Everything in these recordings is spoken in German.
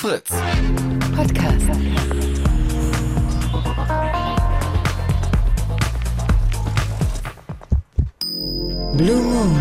Fritz. Podcast. Blue Moon.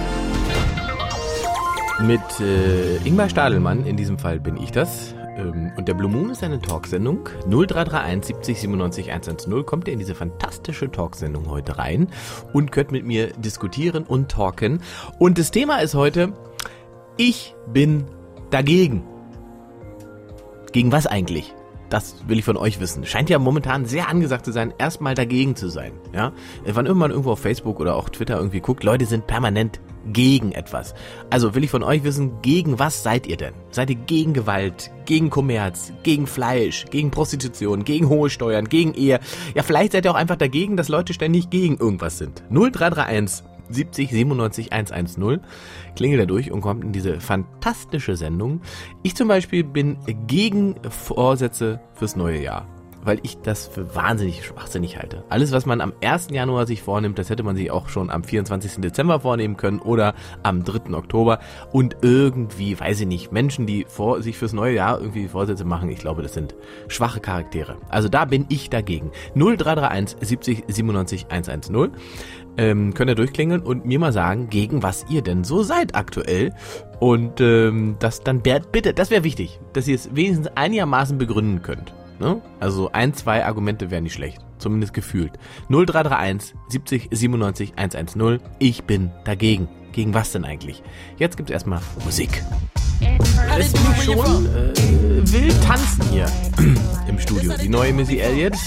Mit Ingmar Stadelmann, in diesem Fall bin ich das. Und der Blue Moon ist eine Talksendung. 0331 70 97 110 kommt ihr in diese fantastische Talksendung heute rein und könnt mit mir diskutieren und talken. Und das Thema ist heute, ich bin dagegen. Gegen was eigentlich? Das will ich von euch wissen. Scheint ja momentan sehr angesagt zu sein, erstmal dagegen zu sein. Ja? Wann immer man irgendwo auf Facebook oder auch Twitter irgendwie guckt, Leute sind permanent gegen etwas. Also will ich von euch wissen, gegen was seid ihr denn? Seid ihr gegen Gewalt, gegen Kommerz, gegen Fleisch, gegen Prostitution, gegen hohe Steuern, gegen Ehe? Ja, vielleicht seid ihr auch einfach dagegen, dass Leute ständig gegen irgendwas sind. 0331 70 97 110. Klingelt da durch und kommt in diese fantastische Sendung. Ich zum Beispiel bin gegen Vorsätze fürs neue Jahr, weil ich das für wahnsinnig schwachsinnig halte. Alles, was man am 1. Januar sich vornimmt, das hätte man sich auch schon am 24. Dezember vornehmen können oder am 3. Oktober. Und irgendwie, weiß ich nicht, Menschen, die sich fürs neue Jahr irgendwie Vorsätze machen, ich glaube, das sind schwache Charaktere. Also da bin ich dagegen. 0331 70 97 110. Könnt ihr durchklingeln und mir mal sagen, gegen was ihr denn so seid aktuell. Und das dann bitte, das wäre wichtig, dass ihr es wenigstens einigermaßen begründen könnt. Ne? Also 1, 2 Argumente wären nicht schlecht, zumindest gefühlt. 0331 70 97 110. Ich bin dagegen. Gegen was denn eigentlich? Jetzt gibt's erstmal Musik. Es bin ich schon wild tanzen hier im Studio. Die neue Missy Elliott.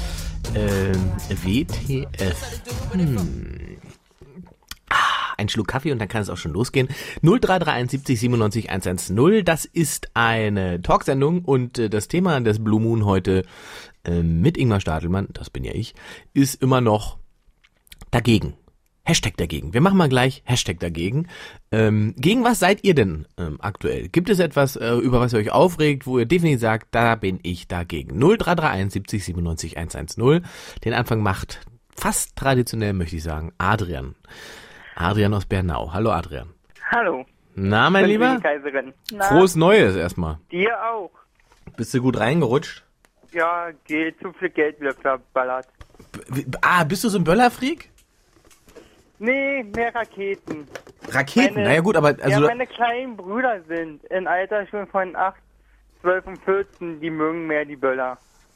WTF. Ein Schluck Kaffee und dann kann es auch schon losgehen. 0331 70 97 110. Das ist eine Talksendung und das Thema des Blue Moon heute mit Ingmar Stadelmann, das bin ja ich, ist immer noch dagegen. Hashtag dagegen. Wir machen mal gleich Hashtag dagegen. Gegen was seid ihr denn aktuell? Gibt es etwas, über was ihr euch aufregt, wo ihr definitiv sagt, da bin ich dagegen? 0331 70 97 110. Den Anfang macht fast traditionell, möchte ich sagen, Adrian. Adrian aus Bernau. Hallo Adrian. Hallo. Na, mein Lieber? Frohes Neues erstmal. Dir auch. Bist du gut reingerutscht? Ja, geht zu viel Geld wieder verballert. Bist du so ein Böllerfreak? Nee, mehr Raketen. Raketen? Naja gut, aber... Also, ja, meine kleinen Brüder sind in Alter schon von 8, 12 und 14, die mögen mehr die Böller.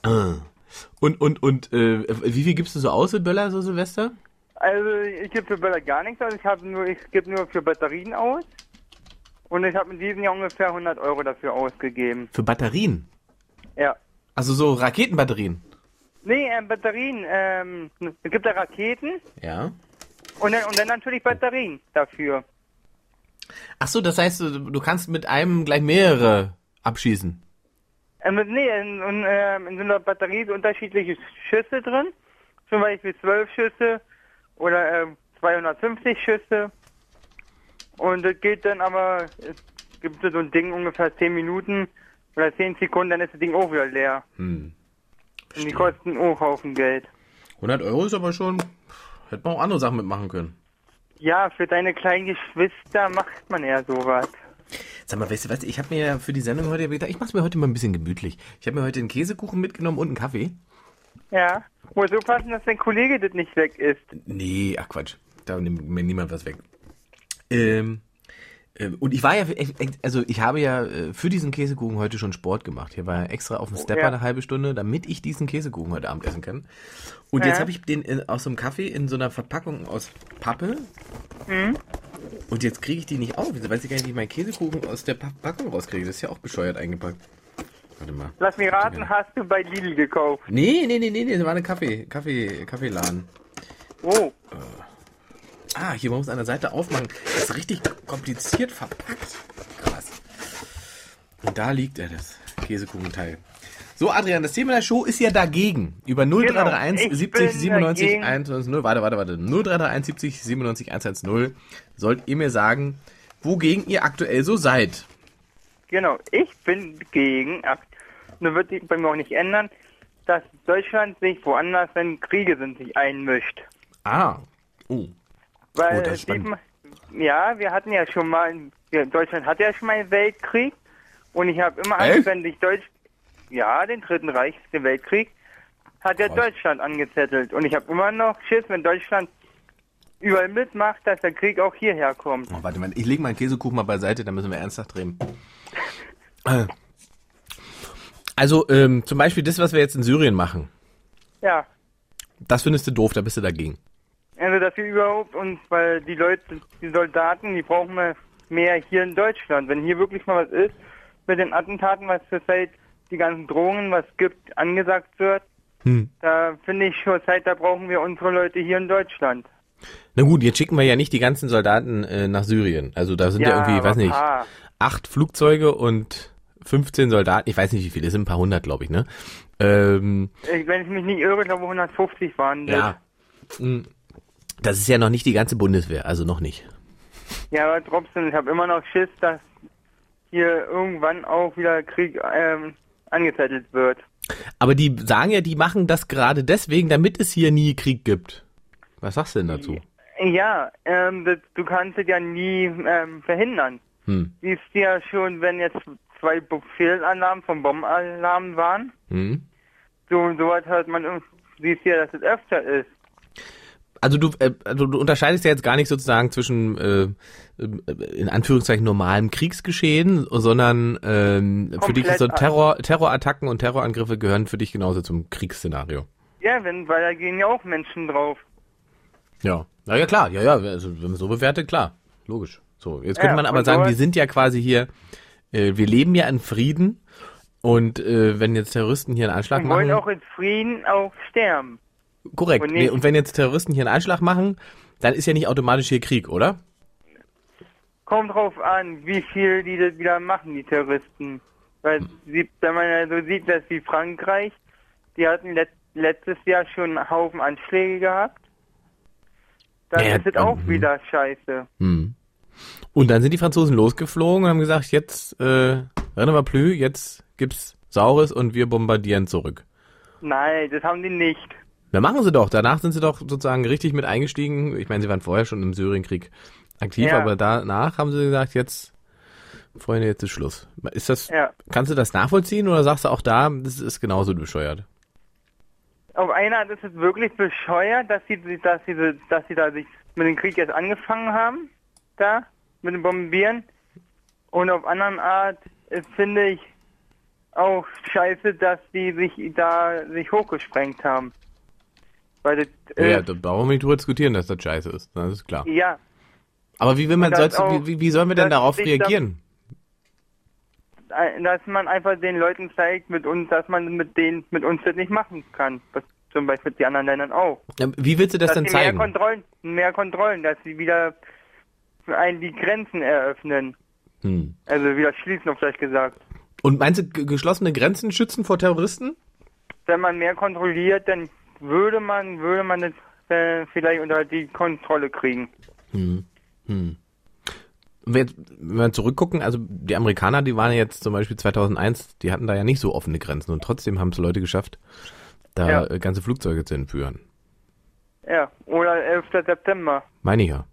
Und wie viel gibst du so aus für Böller, so Silvester? Also ich gebe für Böller gar nichts aus, ich gebe nur für Batterien aus. Und ich habe in diesem Jahr ungefähr 100 € dafür ausgegeben. Für Batterien? Ja. Also so Raketenbatterien? Nee, Batterien, es gibt ja Raketen. Ja. Und dann natürlich Batterien dafür. Ach so, das heißt, du kannst mit einem gleich mehrere abschießen? Nee, in so einer Batterie sind unterschiedliche Schüsse drin. Zum Beispiel 12 Schüsse oder 250 Schüsse. Und das geht dann aber, es gibt so ein Ding ungefähr 10 Minuten oder 10 Sekunden, dann ist das Ding auch wieder leer. Und die kosten auch Haufen Geld. 100 € ist aber schon... Hätte man auch andere Sachen mitmachen können. Ja, für deine kleinen Geschwister macht man ja sowas. Sag mal, weißt du was, ich habe mir ja für die Sendung heute gedacht, ich mache es mir heute mal ein bisschen gemütlich. Ich habe mir heute einen Käsekuchen mitgenommen und einen Kaffee. Ja, muss so passen, dass dein Kollege das nicht weg ist. Nee, ach Quatsch, da nimmt mir niemand was weg. Und ich war ja, also ich habe ja für diesen Käsekuchen heute schon Sport gemacht. Hier war ja extra auf dem Stepper eine halbe Stunde, damit ich diesen Käsekuchen heute Abend essen kann. Und jetzt habe ich den aus so einem Kaffee in so einer Verpackung aus Pappe. Und jetzt kriege ich die nicht auf. Wieso weiß ich gar nicht, wie ich meinen Käsekuchen aus der Packung rauskriege? Das ist ja auch bescheuert eingepackt. Warte mal. Lass mich raten, hast du bei Lidl gekauft? Nee, das war eine Kaffeeladen. Oh. Hier, man muss an der Seite aufmachen. Das ist richtig kompliziert verpackt. Krass. Und da liegt das Käsekuchenteil. So, Adrian, das Thema der Show ist ja dagegen. Über 0331 70 97 110. Warte. 0331 70 97 110. Sollt ihr mir sagen, wogegen ihr aktuell so seid. Genau, ich bin gegen, nur wird sich bei mir auch nicht ändern, dass Deutschland sich woanders, wenn Kriege sind, sich einmischt. Weil das ist spannend. wir hatten ja schon mal, Deutschland hatte ja schon mal einen Weltkrieg Und ich habe immer Echt? Angst, wenn sich den Dritten Reich, den Weltkrieg, hat ja Deutschland angezettelt. Und ich habe immer noch Schiss, wenn Deutschland überall mitmacht, dass der Krieg auch hierher kommt. Oh, warte mal, ich lege meinen Käsekuchen mal beiseite, dann müssen wir ernsthaft drehen. Also, zum Beispiel das, was wir jetzt in Syrien machen, Ja. das findest du doof, da bist du dagegen. Also, dass wir überhaupt weil die Leute, die Soldaten, die brauchen wir mehr hier in Deutschland. Wenn hier wirklich mal was ist, mit den Attentaten, was zurzeit die ganzen Drohungen, was gibt, angesagt wird, da finde ich schon Zeit, da brauchen wir unsere Leute hier in Deutschland. Na gut, jetzt schicken wir ja nicht die ganzen Soldaten nach Syrien. Also da sind ja irgendwie, aber weiß nicht, paar. 8 Flugzeuge und 15 Soldaten. Ich weiß nicht, wie viele, es sind ein paar hundert, glaube ich, ne? Wenn ich mich nicht irre, glaube 150 waren das. Ja. Das ist ja noch nicht die ganze Bundeswehr, also noch nicht. Ja, aber trotzdem, ich habe immer noch Schiss, dass hier irgendwann auch wieder Krieg angezettelt wird. Aber die sagen ja, die machen das gerade deswegen, damit es hier nie Krieg gibt. Was sagst du denn dazu? Ja, du kannst es ja nie verhindern. Siehst du ja schon, wenn jetzt 2 Fehlalarmen vom Bombenalarm waren. Sowas hört man, siehst du ja, dass es öfter ist. Also du unterscheidest ja jetzt gar nicht sozusagen zwischen in Anführungszeichen normalem Kriegsgeschehen, sondern für dich ist so Terrorattacken und Terrorangriffe gehören für dich genauso zum Kriegsszenario. Ja, weil da gehen ja auch Menschen drauf. Ja, ja klar, also wenn man so bewertet, klar, logisch. So, jetzt könnte man aber sagen, wir sind ja quasi hier, wir leben ja in Frieden und wenn jetzt Terroristen hier einen Anschlag Und machen... wollen auch in Frieden auch sterben. Korrekt, und wenn jetzt Terroristen hier einen Anschlag machen, dann ist ja nicht automatisch hier Krieg, oder? Kommt drauf an, wie viel die das wieder machen, die Terroristen. Weil, wenn man ja so sieht, dass wie Frankreich, die hatten letztes Jahr schon einen Haufen Anschläge gehabt, dann ist es auch wieder scheiße. Und dann sind die Franzosen losgeflogen und haben gesagt, jetzt, rien ne va plus, jetzt gibt's Saures und wir bombardieren zurück. Nein, das haben die nicht. Na, machen sie doch. Danach sind sie doch sozusagen richtig mit eingestiegen. Ich meine, sie waren vorher schon im Syrienkrieg aktiv, aber danach haben sie gesagt, jetzt, Freunde, jetzt ist Schluss. Ist das, kannst du das nachvollziehen oder sagst du auch da, das ist genauso bescheuert? Auf einer Art ist es wirklich bescheuert, dass sie da sich mit dem Krieg jetzt angefangen haben, da, mit dem Bombieren. Und auf anderen Art finde ich auch scheiße, dass die sich hochgesprengt haben. Weil das, da brauchen wir nicht drüber diskutieren, dass das scheiße ist. Das ist klar. Ja. Aber wie sollen wir denn darauf reagieren? Dass man einfach den Leuten zeigt, dass man mit uns das nicht machen kann. Was zum Beispiel die anderen Ländern auch. Wie willst du das denn zeigen? Mehr Kontrollen, dass sie wieder die Grenzen eröffnen. Also wieder schließen, auf Deutsch gesagt. Und meinst du, geschlossene Grenzen schützen vor Terroristen? Wenn man mehr kontrolliert, dann würde man das vielleicht unter die Kontrolle kriegen. Wenn wir zurückgucken, also die Amerikaner, die waren jetzt zum Beispiel 2001, die hatten da ja nicht so offene Grenzen und trotzdem haben es Leute geschafft, da ganze Flugzeuge zu entführen. Ja, oder 11. September. Meine ich ja.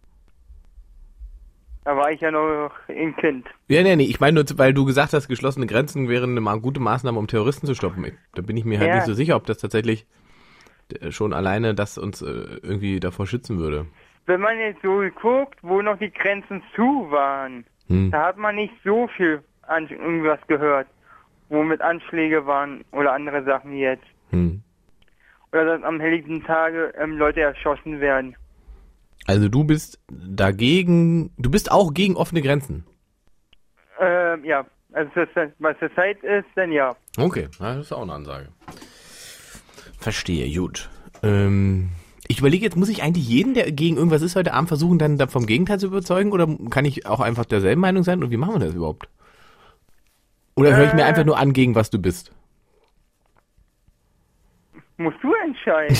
Da war ich ja noch ein Kind. Ja, nee, ich meine nur, weil du gesagt hast, geschlossene Grenzen wären eine gute Maßnahme, um Terroristen zu stoppen. Da bin ich mir halt nicht so sicher, ob das tatsächlich schon alleine das uns irgendwie davor schützen würde. Wenn man jetzt so guckt, wo noch die Grenzen zu waren, da hat man nicht so viel irgendwas gehört, wo mit Anschläge waren oder andere Sachen jetzt. Oder dass am helllichten Tage Leute erschossen werden. Also du bist auch gegen offene Grenzen? Ja, also was zur Zeit ist, dann ja. Okay, das ist auch eine Ansage. Verstehe, gut. Ich überlege jetzt, muss ich eigentlich jeden, der gegen irgendwas ist, heute Abend versuchen, dann vom Gegenteil zu überzeugen? Oder kann ich auch einfach derselben Meinung sein? Und wie machen wir das überhaupt? Oder höre ich mir einfach nur an, gegen was du bist? Musst du entscheiden.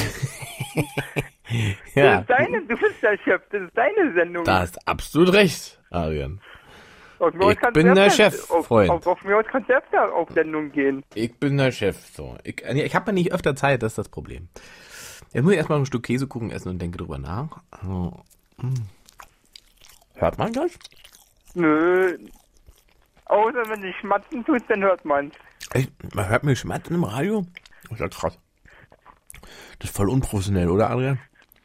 Ja. Du bist der Chef, das ist deine Sendung. Da hast absolut recht, Adrian. Ich bin der Chef, Freund. Auf mir als Konzepte auf Sendung gehen. Ich bin der Chef, so. Ich habe ja nicht öfter Zeit, das ist das Problem. Jetzt muss ich erstmal ein Stück Käsekuchen essen und denke drüber nach. Hört man das? Nö. Außer wenn du schmatzen tust, dann hört man's. Echt? Man hört mich schmatzen im Radio? Das ist ja krass. Das ist voll unprofessionell, oder Adrian?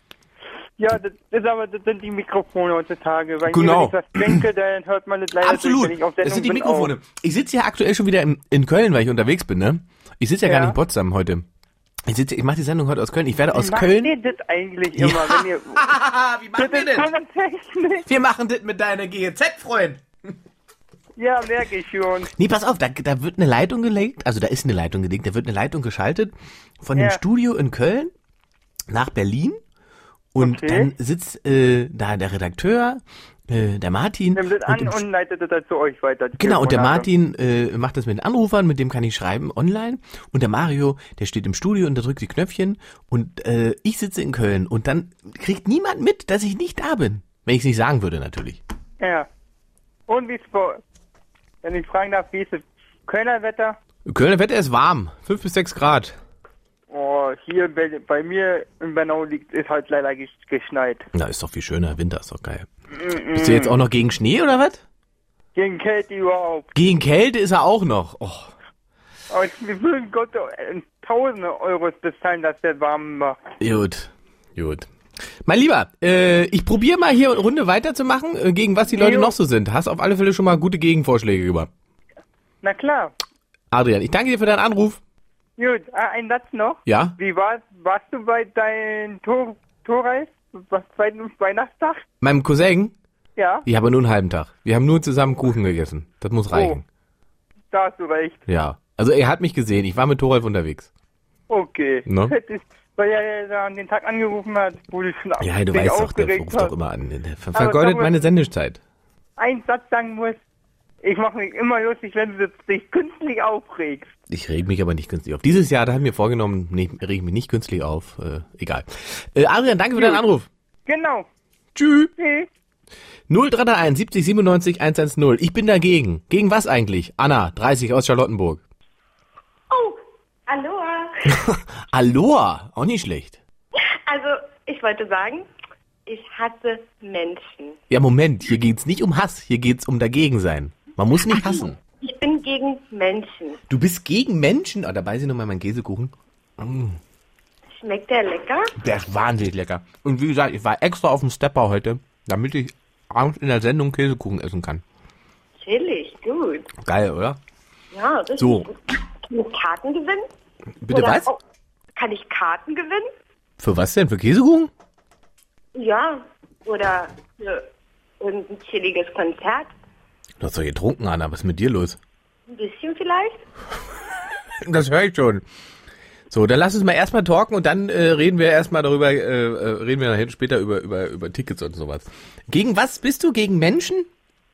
Ja, das sind die Mikrofone heutzutage. Weil Genau. wenn ich was denke, dann hört man das leider Absolut. wenn ich auf Sendung Das sind die bin, Mikrofone. Ich sitze ja aktuell schon wieder in Köln, weil ich unterwegs bin, ne? Ich sitze ja gar Ja. nicht in Potsdam heute. Ich mache die Sendung heute aus Köln. Ich werde aus Wie macht Köln... ihr das eigentlich immer, wenn ihr... Wie machen wir Das kann das? man echt nicht. Wir machen das mit deiner GEZ, Freund. Ja, merke ich schon. Nee, pass auf, da wird eine Leitung gelegt, also da ist eine Leitung gelegt, da wird eine Leitung geschaltet von dem Ja. Studio in Köln nach Berlin und Okay. dann sitzt da der Redakteur, der Martin. Nimmt das an im und leitet das dann zu euch weiter. die Genau, und der Telefonate. Martin macht das mit den Anrufern, mit dem kann ich schreiben online. Und der Mario, der steht im Studio und der drückt die Knöpfchen. Und ich sitze in Köln und dann kriegt niemand mit, dass ich nicht da bin. Wenn ich es nicht sagen würde, natürlich. Ja. Und wie ist bei... Wenn ich fragen darf, wie ist das Kölner Wetter? Kölner Wetter ist warm, 5 bis 6 Grad. Oh, hier bei mir in Bernau ist halt leider geschneit. Na, ist doch viel schöner, Winter ist doch geil. Bist du jetzt auch noch gegen Schnee oder was? Gegen Kälte überhaupt. Gegen Kälte ist er auch noch. Oh. Aber wir würden Gott tausende Euros bezahlen, dass der warm macht. Gut. Mein Lieber, ich probiere mal hier eine Runde weiterzumachen, gegen was die Leute Jo. noch so sind. Hast auf alle Fälle schon mal gute Gegenvorschläge gemacht. Na klar. Adrian, ich danke dir für deinen Anruf. Gut, ein Satz noch. Ja? Wie warst du bei deinem Torreis? Was, zweiten Weihnachtstag? Meinem Cousin? Ja, Ich habe nur einen halben Tag. Wir haben nur zusammen Kuchen gegessen. Das muss reichen. da hast du recht. Ja. Also er hat mich gesehen. Ich war mit Thoralf unterwegs. Okay. Ne? Weil er da an den Tag angerufen hat, wo du schon Ja, du dich weißt doch, der aufgeregt ruft doch hast. immer an. Der vergeudet Aber meine Sendezeit. Einen Satz sagen muss, ich mache mich immer lustig, wenn du dich künstlich aufregst. Ich reg mich aber nicht künstlich auf. Dieses Jahr, da haben wir vorgenommen, nee, reg mich nicht künstlich auf. Egal. Adrian, danke für deinen Anruf. Genau. Tschüss. Tschüss. 0331 70 97 110. Ich bin dagegen. Gegen was eigentlich? Anna, 30 aus Charlottenburg. Oh, Aloha. Aloha, auch nicht schlecht. Also, ich wollte sagen, ich hasse Menschen. Ja, Moment, hier geht's nicht um Hass, hier geht's um dagegen sein. Man muss nicht hassen. Ich bin gegen Menschen. Du bist gegen Menschen? Ah, da beiß ich nochmal meinen Käsekuchen. Schmeckt der lecker? Der ist wahnsinnig lecker. Und wie gesagt, ich war extra auf dem Stepper heute, damit ich abends in der Sendung Käsekuchen essen kann. Chillig, gut. Geil, oder? Ja, richtig So. gut. Kann ich Karten gewinnen? Bitte Oder- was? Oh, kann ich Karten gewinnen? Für was denn? Für Käsekuchen? Ja. Oder für irgendein chilliges Konzert? Du hast doch getrunken, Anna. Was ist mit dir los? Ein bisschen vielleicht? Das höre ich schon. So, dann lass uns mal erstmal talken und dann reden wir erstmal darüber, reden wir nachher später über Tickets und sowas. Gegen was bist du? Gegen Menschen?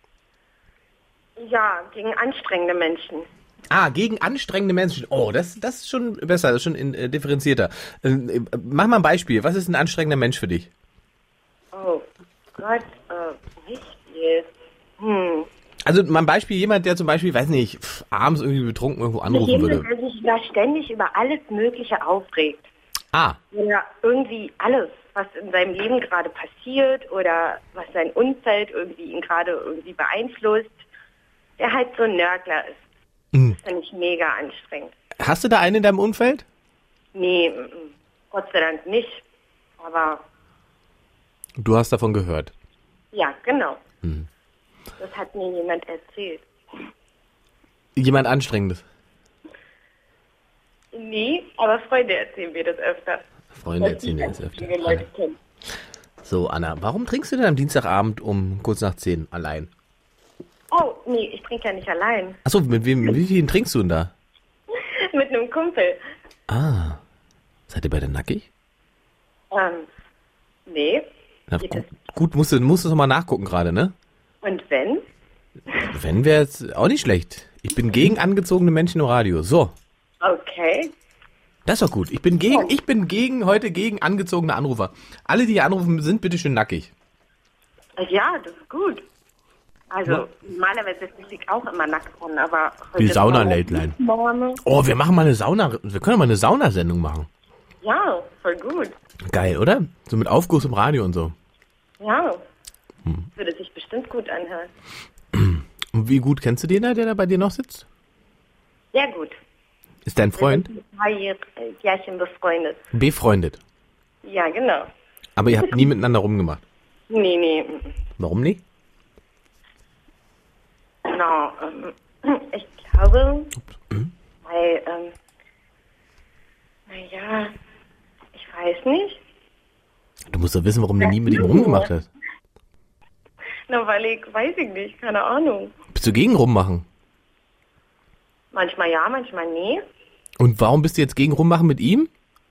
Ja, gegen anstrengende Menschen. Ah, gegen anstrengende Menschen. Oh, das ist schon besser, das ist schon differenzierter. Mach mal ein Beispiel. Was ist ein anstrengender Mensch für dich? Oh Gott, Beispiel. Also mal ein Beispiel, jemand, der zum Beispiel, weiß nicht, abends irgendwie betrunken irgendwo anrufen Jemand, würde. der sich da ständig über alles Mögliche aufregt. Ah, Oder irgendwie alles, was in seinem Leben gerade passiert oder was sein Umfeld irgendwie ihn gerade irgendwie beeinflusst, der halt so ein Nörgler ist. Das finde ich mega anstrengend. hast du da einen in deinem Umfeld? Nee, Gott sei Dank nicht. Aber Du hast davon gehört. ja, genau. Das hat mir jemand erzählt. Jemand Anstrengendes. Nee, aber Freunde erzählen mir das öfter. Freunde erzählen dir das öfter. Viele Leute kennen. So, Anna, warum trinkst du denn am Dienstagabend um kurz nach 10 allein? Oh, nee, ich trinke ja nicht allein. Achso, mit wie vielen trinkst du denn da? Mit einem Kumpel. Ah, seid ihr beide nackig? Nee. Na, Geht das? gut, musst du nochmal nachgucken gerade, ne? Und wenn? Wenn wäre es auch nicht schlecht. Ich bin gegen angezogene Menschen im Radio. So, Okay. das ist doch gut. Ich bin heute gegen angezogene Anrufer. Alle, die hier anrufen, sind bitte schön nackig. Ja, das ist gut. Also, normalerweise ist ich auch immer nackt rum, aber heute Die Sauna ist Late Line. Morgen. Oh, wir machen mal eine Sauna. Wir können mal eine Saunasendung machen. Ja, voll gut. Geil, oder? So mit Aufguss im Radio und so. Ja. Würde sich bestimmt gut anhören. Und wie gut kennst du den da, der da bei dir noch sitzt? Sehr gut. Ist dein Freund? Wir sind ein Jährchen befreundet. Befreundet. Ja, genau. Aber ihr habt nie miteinander rumgemacht? Nee. Warum nicht? Genau. Ich glaube, weil, naja, ich weiß nicht. Du musst doch wissen, warum du nie mit ihm rumgemacht hast. Na, weil weiß ich nicht, keine Ahnung. Bist du gegen rummachen? Manchmal ja, manchmal nee. Und warum bist du jetzt gegen rummachen mit ihm?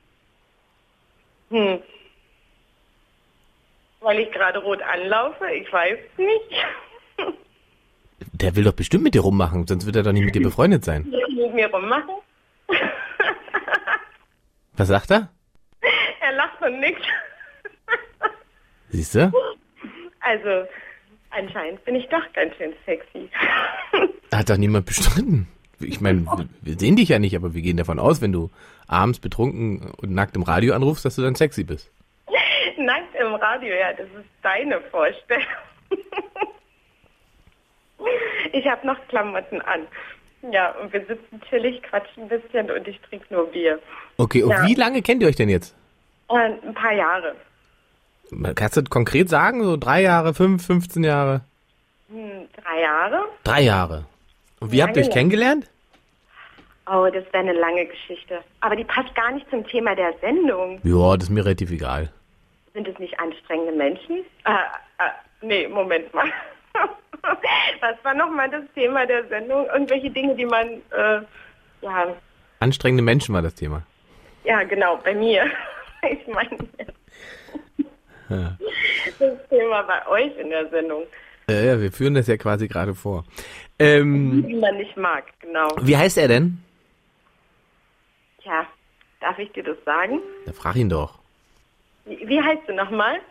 Weil ich gerade rot anlaufe, ich weiß nicht. Der will doch bestimmt mit dir rummachen, sonst wird er doch nicht mit dir befreundet sein. Mit mir rummachen? Was sagt er? Er lacht und nickt. Siehst du? Also, anscheinend bin ich doch ganz schön sexy. Hat doch niemand bestritten. Ich meine, wir sehen dich ja nicht, aber wir gehen davon aus, wenn du abends betrunken und nackt im Radio anrufst, dass du dann sexy bist. Nackt im Radio, ja, das ist deine Vorstellung. Ich habe noch Klamotten an. Ja, und wir sitzen chillig, quatschen ein bisschen und ich trinke nur Bier. Okay, und wie lange kennt ihr euch denn jetzt? Ein paar Jahre. Kannst du konkret sagen, so 3 Jahre, 5, 15 Jahre? 3 Jahre. 3 Jahre. Und wie habt ihr euch kennengelernt? Oh, das wäre eine lange Geschichte. Aber die passt gar nicht zum Thema der Sendung. Ja, das ist mir relativ egal. Sind es nicht anstrengende Menschen? Nee, Moment mal. Was war nochmal das Thema der Sendung? Irgendwelche Dinge, die man, ja... Anstrengende Menschen war das Thema. Ja, genau, bei mir. Ich meine, ja. Das Thema bei euch in der Sendung. Ja, wir führen das ja quasi gerade vor. Wie man nicht mag, genau. Wie heißt er denn? Tja, darf ich dir das sagen? Da frag ihn doch. Wie heißt du nochmal?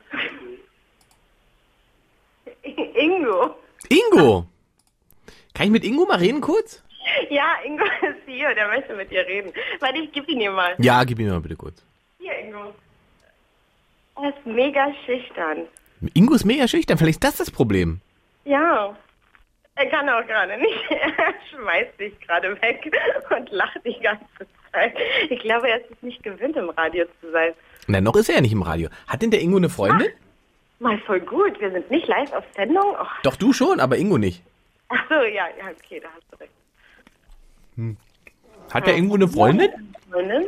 Ingo. Ingo! Kann ich mit Ingo mal reden kurz? Ja, Ingo ist hier, der möchte mit dir reden. Warte, ich gebe ihn dir mal. Ja, gib ihn mal bitte kurz. Hier, Ingo. Er ist mega schüchtern. Ingo ist mega schüchtern, vielleicht ist das das Problem. Ja, er kann auch gerade nicht. Er schmeißt sich gerade weg und lacht die ganze Zeit. Ich glaube, er ist es nicht gewöhnt, im Radio zu sein. Na, noch ist er ja nicht im Radio. Hat denn der Ingo eine Freundin? Mal voll gut. Wir sind nicht live auf Sendung. Och. Doch, du schon, aber Ingo nicht. Ach so, ja, okay, da hast du recht. Hat der Ingo eine Freundin? Freundin?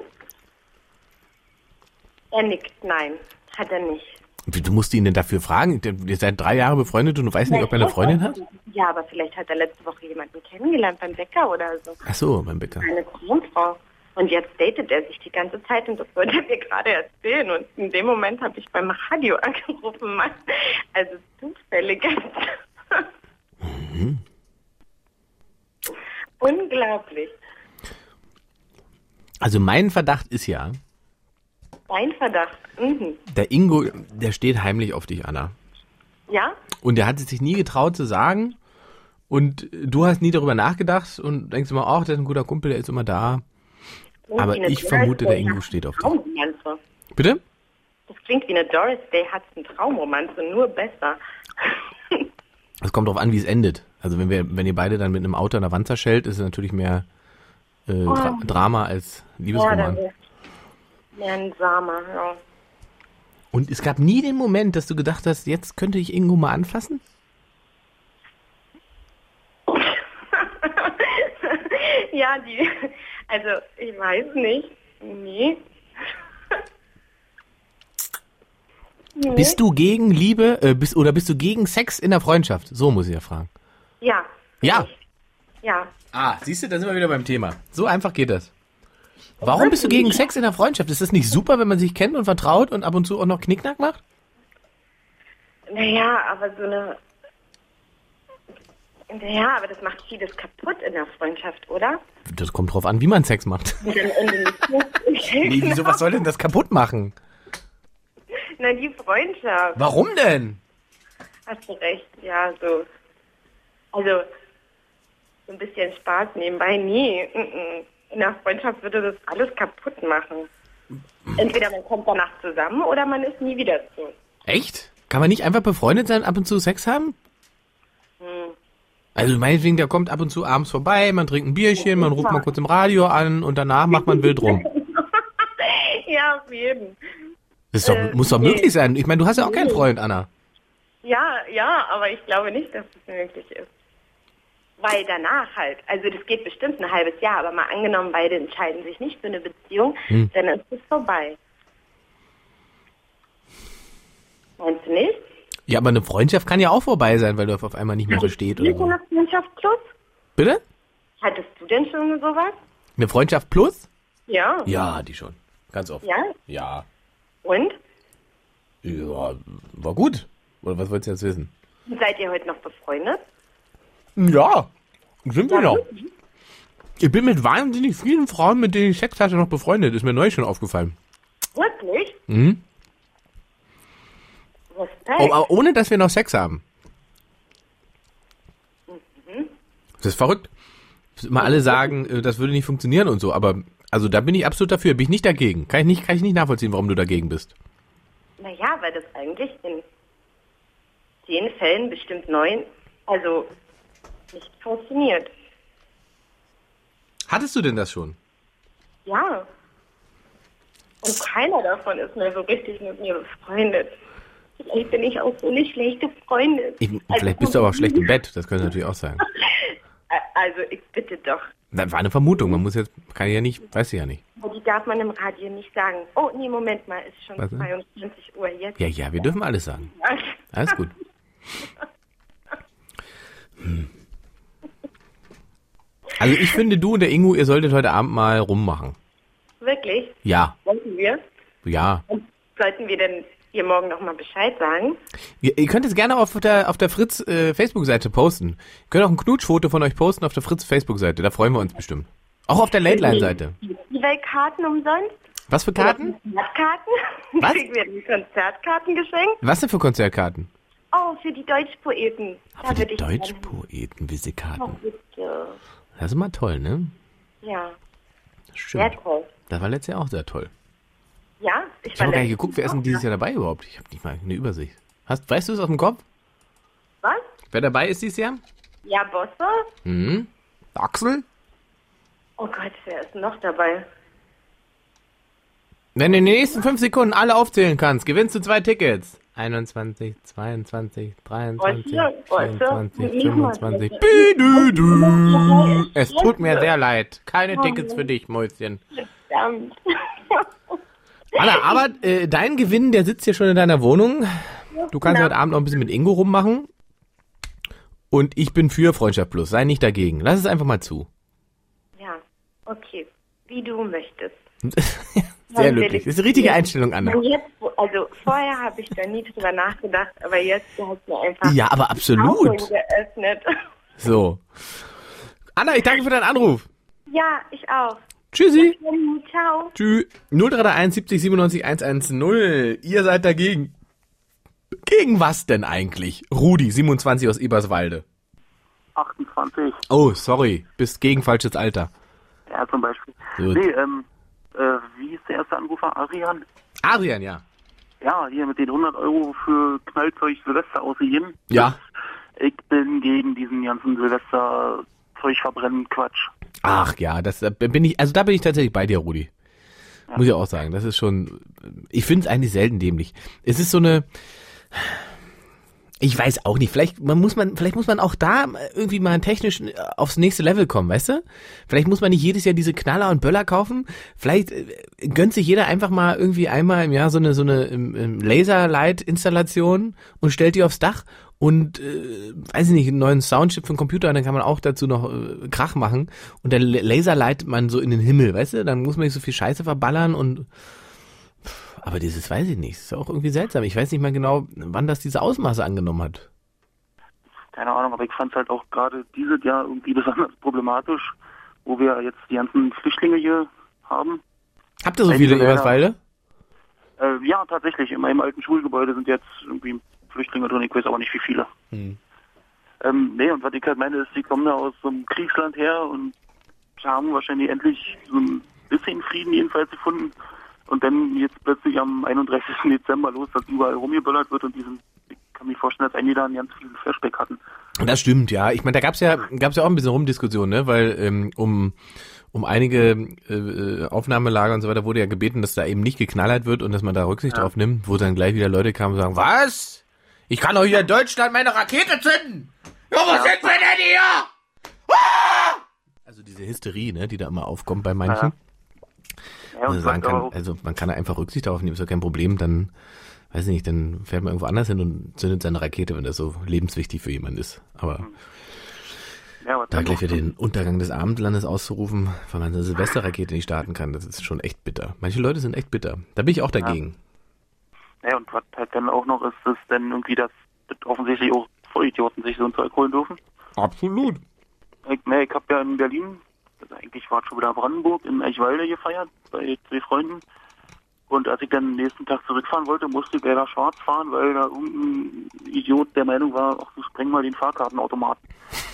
Er nickt, nein, hat er nicht. Du musst ihn denn dafür fragen? Ihr seid 3 Jahre befreundet und du weißt nicht, ob er eine Freundin hat? Ja, aber vielleicht hat er letzte Woche jemanden kennengelernt beim Bäcker oder so. Ach so, beim Bäcker. Eine Traumfrau. Und jetzt datet er sich die ganze Zeit und das wollte er mir gerade erzählen. Und in dem Moment habe ich beim Radio angerufen, Mann. Also zufällig. Unglaublich. Also mein Verdacht ist ja... Dein Verdacht? Der Ingo, der steht heimlich auf dich, Anna. Ja? Und der hat es sich nie getraut zu sagen. Und du hast nie darüber nachgedacht und denkst immer, ach, der ist ein guter Kumpel, der ist immer da. Aber ich vermute, der Ingo steht auf dich. Traumromanze. Bitte? Das klingt wie eine Doris Day Hudson Traumromanze, nur besser. Es kommt drauf an, wie es endet. Also wenn ihr beide dann mit einem Auto an der Wand zerschellt, ist es natürlich mehr Drama als Liebesroman. Ja, mehr ein Drama, ja. Und es gab nie den Moment, dass du gedacht hast, jetzt könnte ich Ingo mal anfassen? Ja, also ich weiß nicht. Nee. Bist du gegen Liebe, bist du gegen Sex in der Freundschaft? So muss ich ja fragen. Ja. Ja? Ja. Ah, siehst du, da sind wir wieder beim Thema. So einfach geht das. Warum bist du gegen Sex in der Freundschaft? Ist das nicht super, wenn man sich kennt und vertraut und ab und zu auch noch Knickknack macht? Naja, aber aber das macht vieles kaputt in der Freundschaft, oder? Das kommt drauf an, wie man Sex macht. Nee, wieso, was soll denn das kaputt machen? Na, die Freundschaft. Warum denn? Hast du recht, ja, so. Also, so ein bisschen Spaß nebenbei, nie. In der Freundschaft würde das alles kaputt machen. Entweder man kommt danach zusammen oder man ist nie wieder zu. Echt? Kann man nicht einfach befreundet sein, ab und zu Sex haben? Also meinetwegen, der kommt ab und zu abends vorbei, man trinkt ein Bierchen, man ruft mal kurz im Radio an und danach macht man wild rum. Ja, auf jeden. Das ist doch, muss doch möglich sein. Ich meine, du hast ja auch keinen Freund, Anna. Ja, aber ich glaube nicht, dass es möglich ist. Weil danach halt, also das geht bestimmt ein halbes Jahr, aber mal angenommen, beide entscheiden sich nicht für eine Beziehung, dann ist es vorbei. Meinst du nicht? Ja, aber eine Freundschaft kann ja auch vorbei sein, weil du auf einmal nicht mehr besteht. Oder so. Eine Freundschaft plus? Bitte? Hattest du denn schon sowas? Eine Freundschaft plus? Ja. Ja, die schon. Ganz oft. Ja? Ja. Und? Ja, war gut. Oder was wolltest du jetzt wissen? Seid ihr heute noch befreundet? Ja, sind wir noch. Ich bin mit wahnsinnig vielen Frauen, mit denen ich Sex hatte, noch befreundet. Ist mir neulich schon aufgefallen. Wirklich? Mhm. Respekt. Oh, aber ohne, dass wir noch Sex haben. Das ist verrückt. Immer alle sagen, das würde nicht funktionieren und so, aber also da bin ich absolut dafür, bin ich nicht dagegen. Kann ich nicht nachvollziehen, warum du dagegen bist. Naja, weil das eigentlich in 10 Fällen, bestimmt 9, also nicht funktioniert. Hattest du denn das schon? Ja. Und keiner davon ist mehr so richtig mit mir befreundet. Vielleicht bin ich auch so eine schlechte Freundin. Vielleicht bist du aber auch schlecht im Bett, das könnte natürlich auch sein. Also, ich bitte doch. Das war eine Vermutung, man muss jetzt, kann ich ja nicht, weiß ich ja nicht. Aber die darf man im Radio nicht sagen. Oh, nee, Moment mal, ist schon Was denn? 22 Uhr jetzt. Ja, wir dürfen alles sagen. Alles gut. Also ich finde, du und der Ingo, ihr solltet heute Abend mal rummachen. Wirklich? Ja. Wollten wir? Ja. Und sollten wir denn ihr morgen nochmal Bescheid sagen? Ihr könnt es gerne auf der Fritz Facebook-Seite posten. Ihr könnt auch ein Knutschfoto von euch posten auf der Fritz Facebook-Seite, da freuen wir uns bestimmt. Auch auf der Late-Line-Seite. Die Weltkarten umsonst? Was für Karten? Konzertkarten? Was? Kriegen wir die Konzertkarten geschenkt? Was denn für Konzertkarten? Oh, für die Deutschpoeten. Für die Deutschpoeten, Visitekarten. Oh, bitte. Das ist immer toll, ne? Ja, Das stimmt. sehr toll. Das war letztes Jahr auch sehr toll. Ja, Ich habe gar nicht geguckt, wer ist denn dieses Jahr dabei überhaupt? Ich habe nicht mal eine Übersicht. Weißt du es aus dem Kopf? Was? Wer dabei ist dieses Jahr? Ja, Bosse? Axel? Oh Gott, wer ist noch dabei? Wenn du in den nächsten 5 Sekunden alle aufzählen kannst, gewinnst du 2 Tickets. 21, 22, 23, Bosse, 24, 25. Bidüdü. Es tut mir sehr leid. Keine Tickets für dich, Mäuschen. Verdammt. Anna, aber dein Gewinn, der sitzt hier schon in deiner Wohnung. Du kannst heute Abend noch ein bisschen mit Ingo rummachen. Und ich bin für Freundschaft Plus. Sei nicht dagegen. Lass es einfach mal zu. Ja, okay. Wie du möchtest. Sehr löblich. Das ist die richtige Einstellung, Anna. Jetzt, also vorher habe ich da nie drüber nachgedacht, aber jetzt hast du einfach Ja, aber absolut. Augen geöffnet. So. Anna, ich danke für deinen Anruf. Ja, ich auch. Tschüssi. Ciao. Tschüss. 0331 70 97 110. Ihr seid dagegen. Gegen was denn eigentlich? Rudi, 27 aus Eberswalde. 28. Oh, sorry. Bist gegen falsches Alter. Ja, zum Beispiel. Gut. Nee, wie ist der erste Anrufer? Arian? Adrian, ja. Ja, hier mit den 100 Euro für Knallzeug Silvester ausgegeben. Ja. Ich bin gegen diesen ganzen Silvester-Zeug verbrennen Quatsch. Ach ja, da bin ich tatsächlich bei dir, Rudi. Ja. Muss ich auch sagen, das ist schon, ich finde es eigentlich selten dämlich. Es ist so eine, ich weiß auch nicht, vielleicht muss man auch da irgendwie mal technisch aufs nächste Level kommen, weißt du? Vielleicht muss man nicht jedes Jahr diese Knaller und Böller kaufen. Vielleicht gönnt sich jeder einfach mal irgendwie einmal im Jahr so eine Laserlight-Installation und stellt die aufs Dach und, weiß ich nicht, einen neuen Soundchip für den Computer, dann kann man auch dazu noch Krach machen und dann laserlightet man so in den Himmel, weißt du? Dann muss man nicht so viel Scheiße verballern und aber dieses weiß ich nicht, ist auch irgendwie seltsam. Ich weiß nicht mal genau, wann das diese Ausmaße angenommen hat. Keine Ahnung, aber ich fand es halt auch gerade dieses Jahr irgendwie besonders problematisch, wo wir jetzt die ganzen Flüchtlinge hier haben. Habt ihr so viele in Eberswalde? Ja, tatsächlich. In meinem alten Schulgebäude sind jetzt irgendwie Flüchtlinge drin, ich weiß aber nicht wie viele. Nee, und was ich halt meine ist, die kommen da aus so einem Kriegsland her und haben wahrscheinlich endlich so ein bisschen Frieden jedenfalls gefunden. Und dann jetzt plötzlich am 31. Dezember los, dass überall rumgeböllert wird und die sind, ich kann mir vorstellen, dass einige da einen ganz viel Flashback hatten. Das stimmt, ja. Ich meine, da gab's ja auch ein bisschen Rumdiskussion, ne? Weil um einige Aufnahmelager und so weiter wurde ja gebeten, dass da eben nicht geknallert wird und dass man da Rücksicht drauf nimmt, wo dann gleich wieder Leute kamen und sagen, was? Ich kann doch hier in Deutschland meine Rakete zünden! Ja, was sind wir denn hier? Ah! Also diese Hysterie, ne, die da immer aufkommt bei manchen. Ja, und sagen kann, also man kann da einfach Rücksicht darauf nehmen, ist doch kein Problem, dann, weiß ich nicht, dann fährt man irgendwo anders hin und zündet seine Rakete, wenn das so lebenswichtig für jemanden ist. Aber da gleich wieder den Untergang des Abendlandes auszurufen, weil man eine Silvesterrakete nicht starten kann, das ist schon echt bitter. Manche Leute sind echt bitter. Da bin ich auch dagegen. Ja, und was halt dann auch noch ist, dass dann irgendwie das offensichtlich auch Vollidioten sich so ein Zeug holen dürfen. Absolut. Ich habe ja in Berlin, also eigentlich war es schon wieder Brandenburg, in Eichwalde gefeiert, bei 2 Freunden. Und als ich dann den nächsten Tag zurückfahren wollte, musste ich leider schwarz fahren, weil da irgendein Idiot der Meinung war, ach, du spreng mal den Fahrkartenautomaten.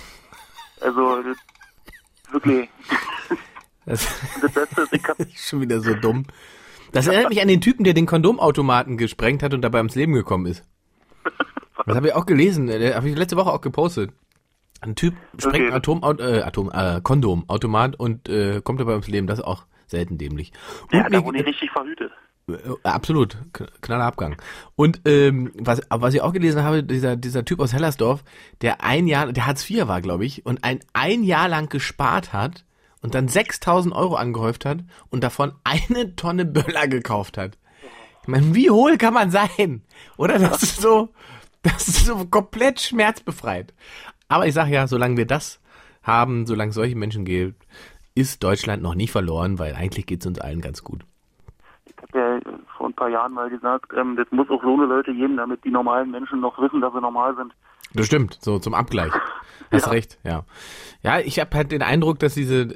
Also, das, wirklich. Das Beste ist, ich ist schon wieder so dumm. Das erinnert mich an den Typen, der den Kondomautomaten gesprengt hat und dabei ums Leben gekommen ist. Das habe ich auch gelesen, habe ich letzte Woche auch gepostet. Ein Typ sprengt Kondomautomat und kommt dabei ums Leben, das ist auch selten dämlich. Und ja, da wurde ich richtig verhütet. Absolut, knaller Abgang. Und was ich auch gelesen habe, dieser Typ aus Hellersdorf, der Hartz IV war, glaube ich, und ein Jahr lang gespart hat und dann 6.000 Euro angehäuft hat und davon 1 Tonne Böller gekauft hat. Ich meine, wie hohl kann man sein? Oder? Das ist so komplett schmerzbefreit. Aber ich sage ja, solange wir das haben, solange es solche Menschen gibt, ist Deutschland noch nicht verloren, weil eigentlich geht es uns allen ganz gut. Ich habe ja vor ein paar Jahren mal gesagt, das muss auch so eine Leute geben, damit die normalen Menschen noch wissen, dass sie normal sind. Das stimmt, so zum Abgleich. Hast recht, ja. Ja, ich habe halt den Eindruck, dass diese,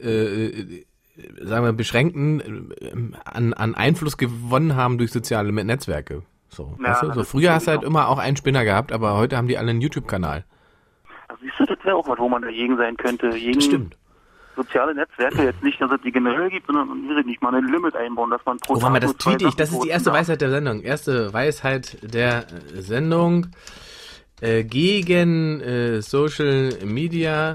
sagen wir, Beschränkten an Einfluss gewonnen haben durch soziale Netzwerke. So, ja, weißt du? So früher hast du halt immer auch einen Spinner gehabt, aber heute haben die alle einen YouTube-Kanal. Also siehst du, das wäre auch was, wo man dagegen sein könnte. Das stimmt. Soziale Netzwerke, jetzt nicht, dass es die generell gibt, sondern nicht mal ein Limit einbauen, dass man pro Tag das tweete ich, das ist die erste Weisheit der Sendung. Erste Weisheit der Sendung gegen Social Media.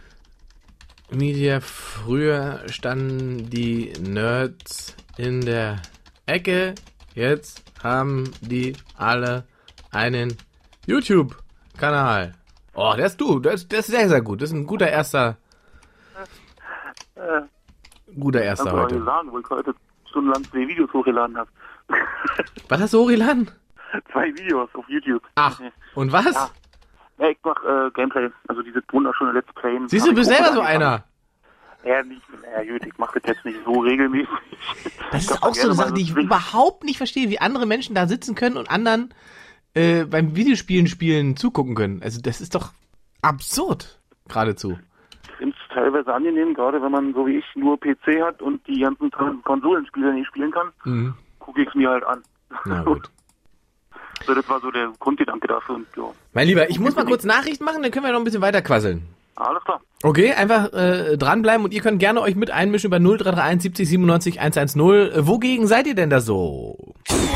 Früher standen die Nerds in der Ecke, jetzt haben die alle einen YouTube-Kanal. Oh, das ist sehr, sehr gut. Das ist ein guter erster heute. Ich sagen, wo ich heute stundenlang 2 Videos hochgeladen habe. Was hast du hochgeladen? 2 Videos auf YouTube. Ach, und was? Ja, ich mache Gameplay, also diese wunderschöne Let's Play. Siehst du, du bist selber so einer. Ja, gut, ich mache das jetzt nicht so regelmäßig. Das ist auch so eine Sache, die ich überhaupt nicht verstehe, wie andere Menschen da sitzen können und anderen beim Videospielen zugucken können. Also das ist doch absurd, geradezu. Ich finde es teilweise angenehm, gerade wenn man, so wie ich, nur PC hat und die ganzen Konsolenspiele nicht spielen kann, gucke ich es mir halt an. Na gut. So, das war so der Grundgedanke dafür. Und, ja. Mein Lieber, ich muss mal kurz Nachrichten machen, dann können wir noch ein bisschen weiter quasseln. Alles klar. Okay, einfach dranbleiben und ihr könnt gerne euch mit einmischen über 0331 70 97 110. Wogegen seid ihr denn da so?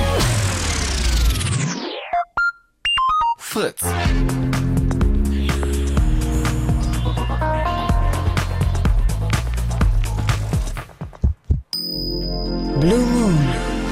Fritz. Blue Moon.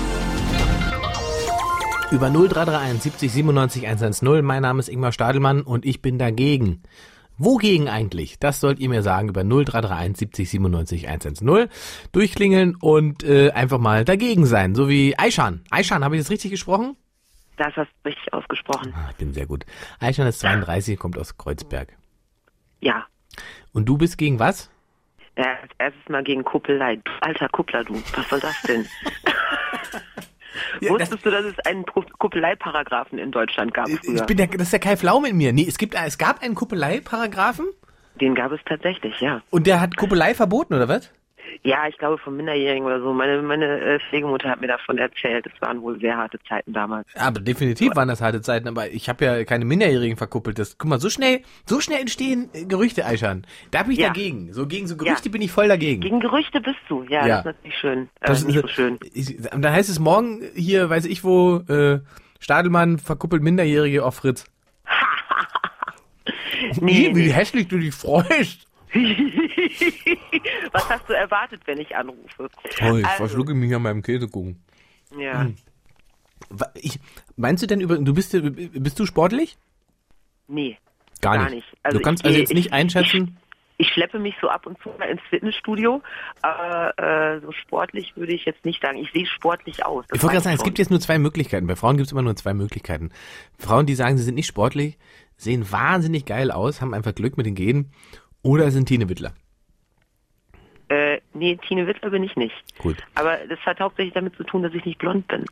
Über 0331 70 97 110. Mein Name ist Ingmar Stadelmann und ich bin dagegen. Wogegen eigentlich? Das sollt ihr mir sagen über 0331 70 97 110. Durchklingeln und einfach mal dagegen sein. So wie Aishan. Aishan, habe ich das richtig gesprochen? Das hast du richtig ausgesprochen. Ich bin sehr gut. Aishan ist 32, kommt aus Kreuzberg. Ja. Und du bist gegen was? Ja, erstes Mal gegen Kuppelei. Alter Kuppler, du. Was soll das denn? Ja, Wusstest du, dass es einen Kuppeleiparagraphen in Deutschland gab früher? Das ist ja Kai Pflaume in mir. Nee, es gab einen Kuppeleiparagraphen? Den gab es tatsächlich, ja. Und der hat Kuppelei verboten, oder was? Ja, ich glaube von Minderjährigen oder so. Meine Pflegemutter hat mir davon erzählt. Es waren wohl sehr harte Zeiten damals. Aber definitiv waren das harte Zeiten. Aber ich habe ja keine Minderjährigen verkuppelt. Guck mal, so schnell entstehen Gerüchte, Aishan. Da bin ich dagegen. Gegen so Gerüchte bin ich voll dagegen. Gegen Gerüchte bist du. Ja, das ist natürlich schön. Das nicht so schön. Dann heißt es morgen hier, weiß ich wo, Stadelmann verkuppelt Minderjährige auf Fritz. Wie hässlich du dich freust. Was hast du erwartet, wenn ich anrufe? Oh, ich verschlucke mich an meinem Käsekuchen. Ja. Meinst du denn bist du sportlich? Nee. Gar nicht. Also du kannst also jetzt nicht einschätzen? Ich schleppe mich so ab und zu mal ins Fitnessstudio, aber so sportlich würde ich jetzt nicht sagen. Ich sehe sportlich aus. Ich wollte gerade sagen, es gibt jetzt nur 2 Möglichkeiten. Bei Frauen gibt es immer nur 2 Möglichkeiten. Frauen, die sagen, sie sind nicht sportlich, sehen wahnsinnig geil aus, haben einfach Glück mit den Genen, oder sind Tine Wittler. Nee, Tine Wittler bin ich nicht. Gut. Aber das hat hauptsächlich damit zu tun, dass ich nicht blond bin.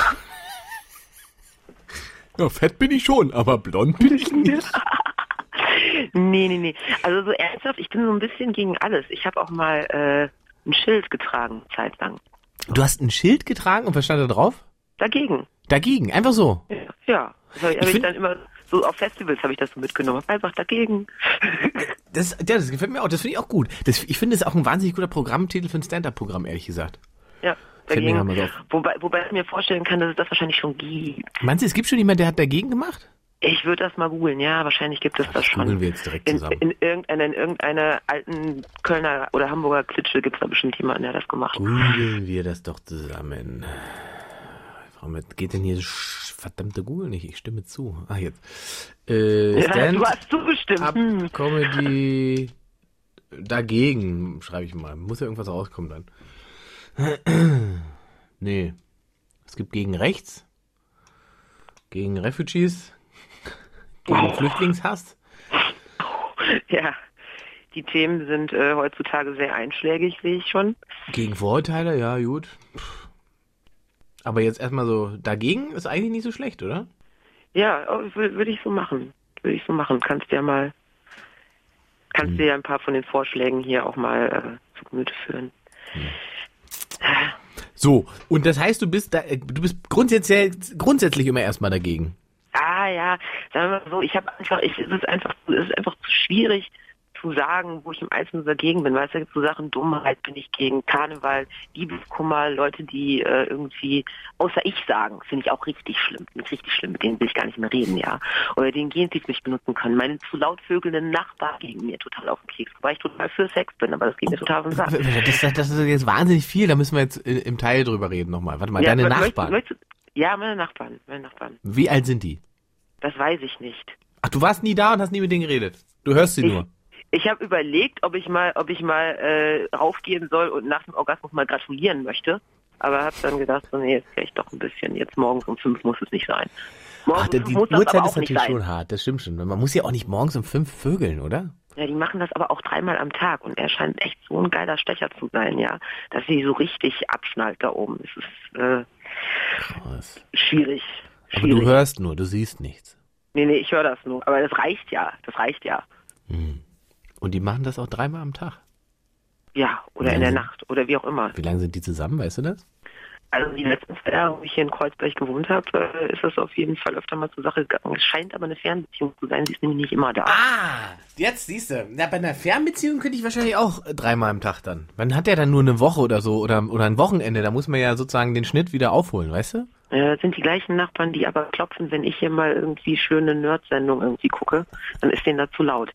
Ja, fett bin ich schon, aber blond bin ich nicht. Nee. Also so ernsthaft, ich bin so ein bisschen gegen alles. Ich habe auch mal ein Schild getragen, zeitlang. Du hast ein Schild getragen und was stand da drauf? Dagegen. Dagegen, einfach so? Ja. Das habe ich dann immer, so auf Festivals habe ich das so mitgenommen. Einfach dagegen. Das gefällt mir auch, das finde ich auch gut. Ich finde, das ist auch ein wahnsinnig guter Programmtitel für ein Stand-Up-Programm, ehrlich gesagt. Ja, dagegen. Wobei ich mir vorstellen kann, dass es das wahrscheinlich schon gibt. Meinst du, es gibt schon jemanden, der hat dagegen gemacht? Ich würde das mal googeln, ja, wahrscheinlich gibt es das schon. Googeln wir jetzt direkt zusammen. In irgendeiner alten Kölner oder Hamburger Klitsche gibt es da bestimmt jemanden, der das gemacht hat. Googeln wir das doch zusammen. Warum geht denn hier verdammte Google nicht? Ich stimme zu. Ach, jetzt. Du hast zugestimmt. Up Comedy dagegen, schreibe ich mal. Muss ja irgendwas rauskommen dann. Nee. Es gibt gegen rechts, gegen Refugees, gegen Flüchtlingshass. Ja, die Themen sind heutzutage sehr einschlägig, sehe ich schon. Gegen Vorurteile, ja, gut. Aber jetzt erstmal so, dagegen ist eigentlich nicht so schlecht, oder? Ja, würde ich so machen. Kannst dir ja ein paar von den Vorschlägen hier auch mal zu Gemüte führen. So, und das heißt, du bist grundsätzlich immer erstmal dagegen. Ah ja, sagen wir mal so, es ist einfach zu schwierig zu sagen, wo ich im Einzelnen dagegen bin. Weißt du, da gibt es so Sachen, Dummheit bin ich gegen, Karneval, Liebeskummer, Leute, die irgendwie außer ich sagen, finde ich auch richtig schlimm, mit denen will ich gar nicht mehr reden, ja. Oder den Gentest nicht benutzen können. Meine zu laut vögelnden Nachbarn gegen mir total auf den Keks, wobei ich total für Sex bin, aber das geht mir total auf den Sack. Das ist jetzt wahnsinnig viel, da müssen wir jetzt im Teil drüber reden nochmal. Warte mal, ja, deine Nachbarn. Ja, meine Nachbarn. Wie alt sind die? Das weiß ich nicht. Ach, du warst nie da und hast nie mit denen geredet? Du hörst sie nur? Ich habe überlegt, ob ich mal raufgehen soll und nach dem Orgasmus mal gratulieren möchte. Aber habe dann gedacht, so, nee, jetzt vielleicht doch ein bisschen. Jetzt morgens um 5 muss es nicht sein. Die Uhrzeit ist natürlich schon hart, das stimmt schon. Man muss ja auch nicht morgens um 5 vögeln, oder? Ja, die machen das aber auch 3-mal am Tag. Und er scheint echt so ein geiler Stecher zu sein, ja. Dass sie so richtig abschnallt da oben. Es ist krass. Schwierig. Aber du hörst nur, du siehst nichts. Nee, ich höre das nur. Aber das reicht ja. Hm. Und die machen das auch 3-mal am Tag? Ja, oder in der Nacht oder wie auch immer. Wie lange sind die zusammen, weißt du das? Also die letzten 2 Jahre, wo ich hier in Kreuzberg gewohnt habe, ist das auf jeden Fall öfter mal zur Sache gegangen. Es scheint aber eine Fernbeziehung zu sein, sie ist nämlich nicht immer da. Ah, jetzt siehst du. Na, bei einer Fernbeziehung könnte ich wahrscheinlich auch 3-mal am Tag dann. Man hat ja dann nur eine Woche oder so oder ein Wochenende, da muss man ja sozusagen den Schnitt wieder aufholen, weißt du? Das sind die gleichen Nachbarn, die aber klopfen, wenn ich hier mal irgendwie schöne Nerd-Sendung irgendwie gucke, dann ist denen da zu laut.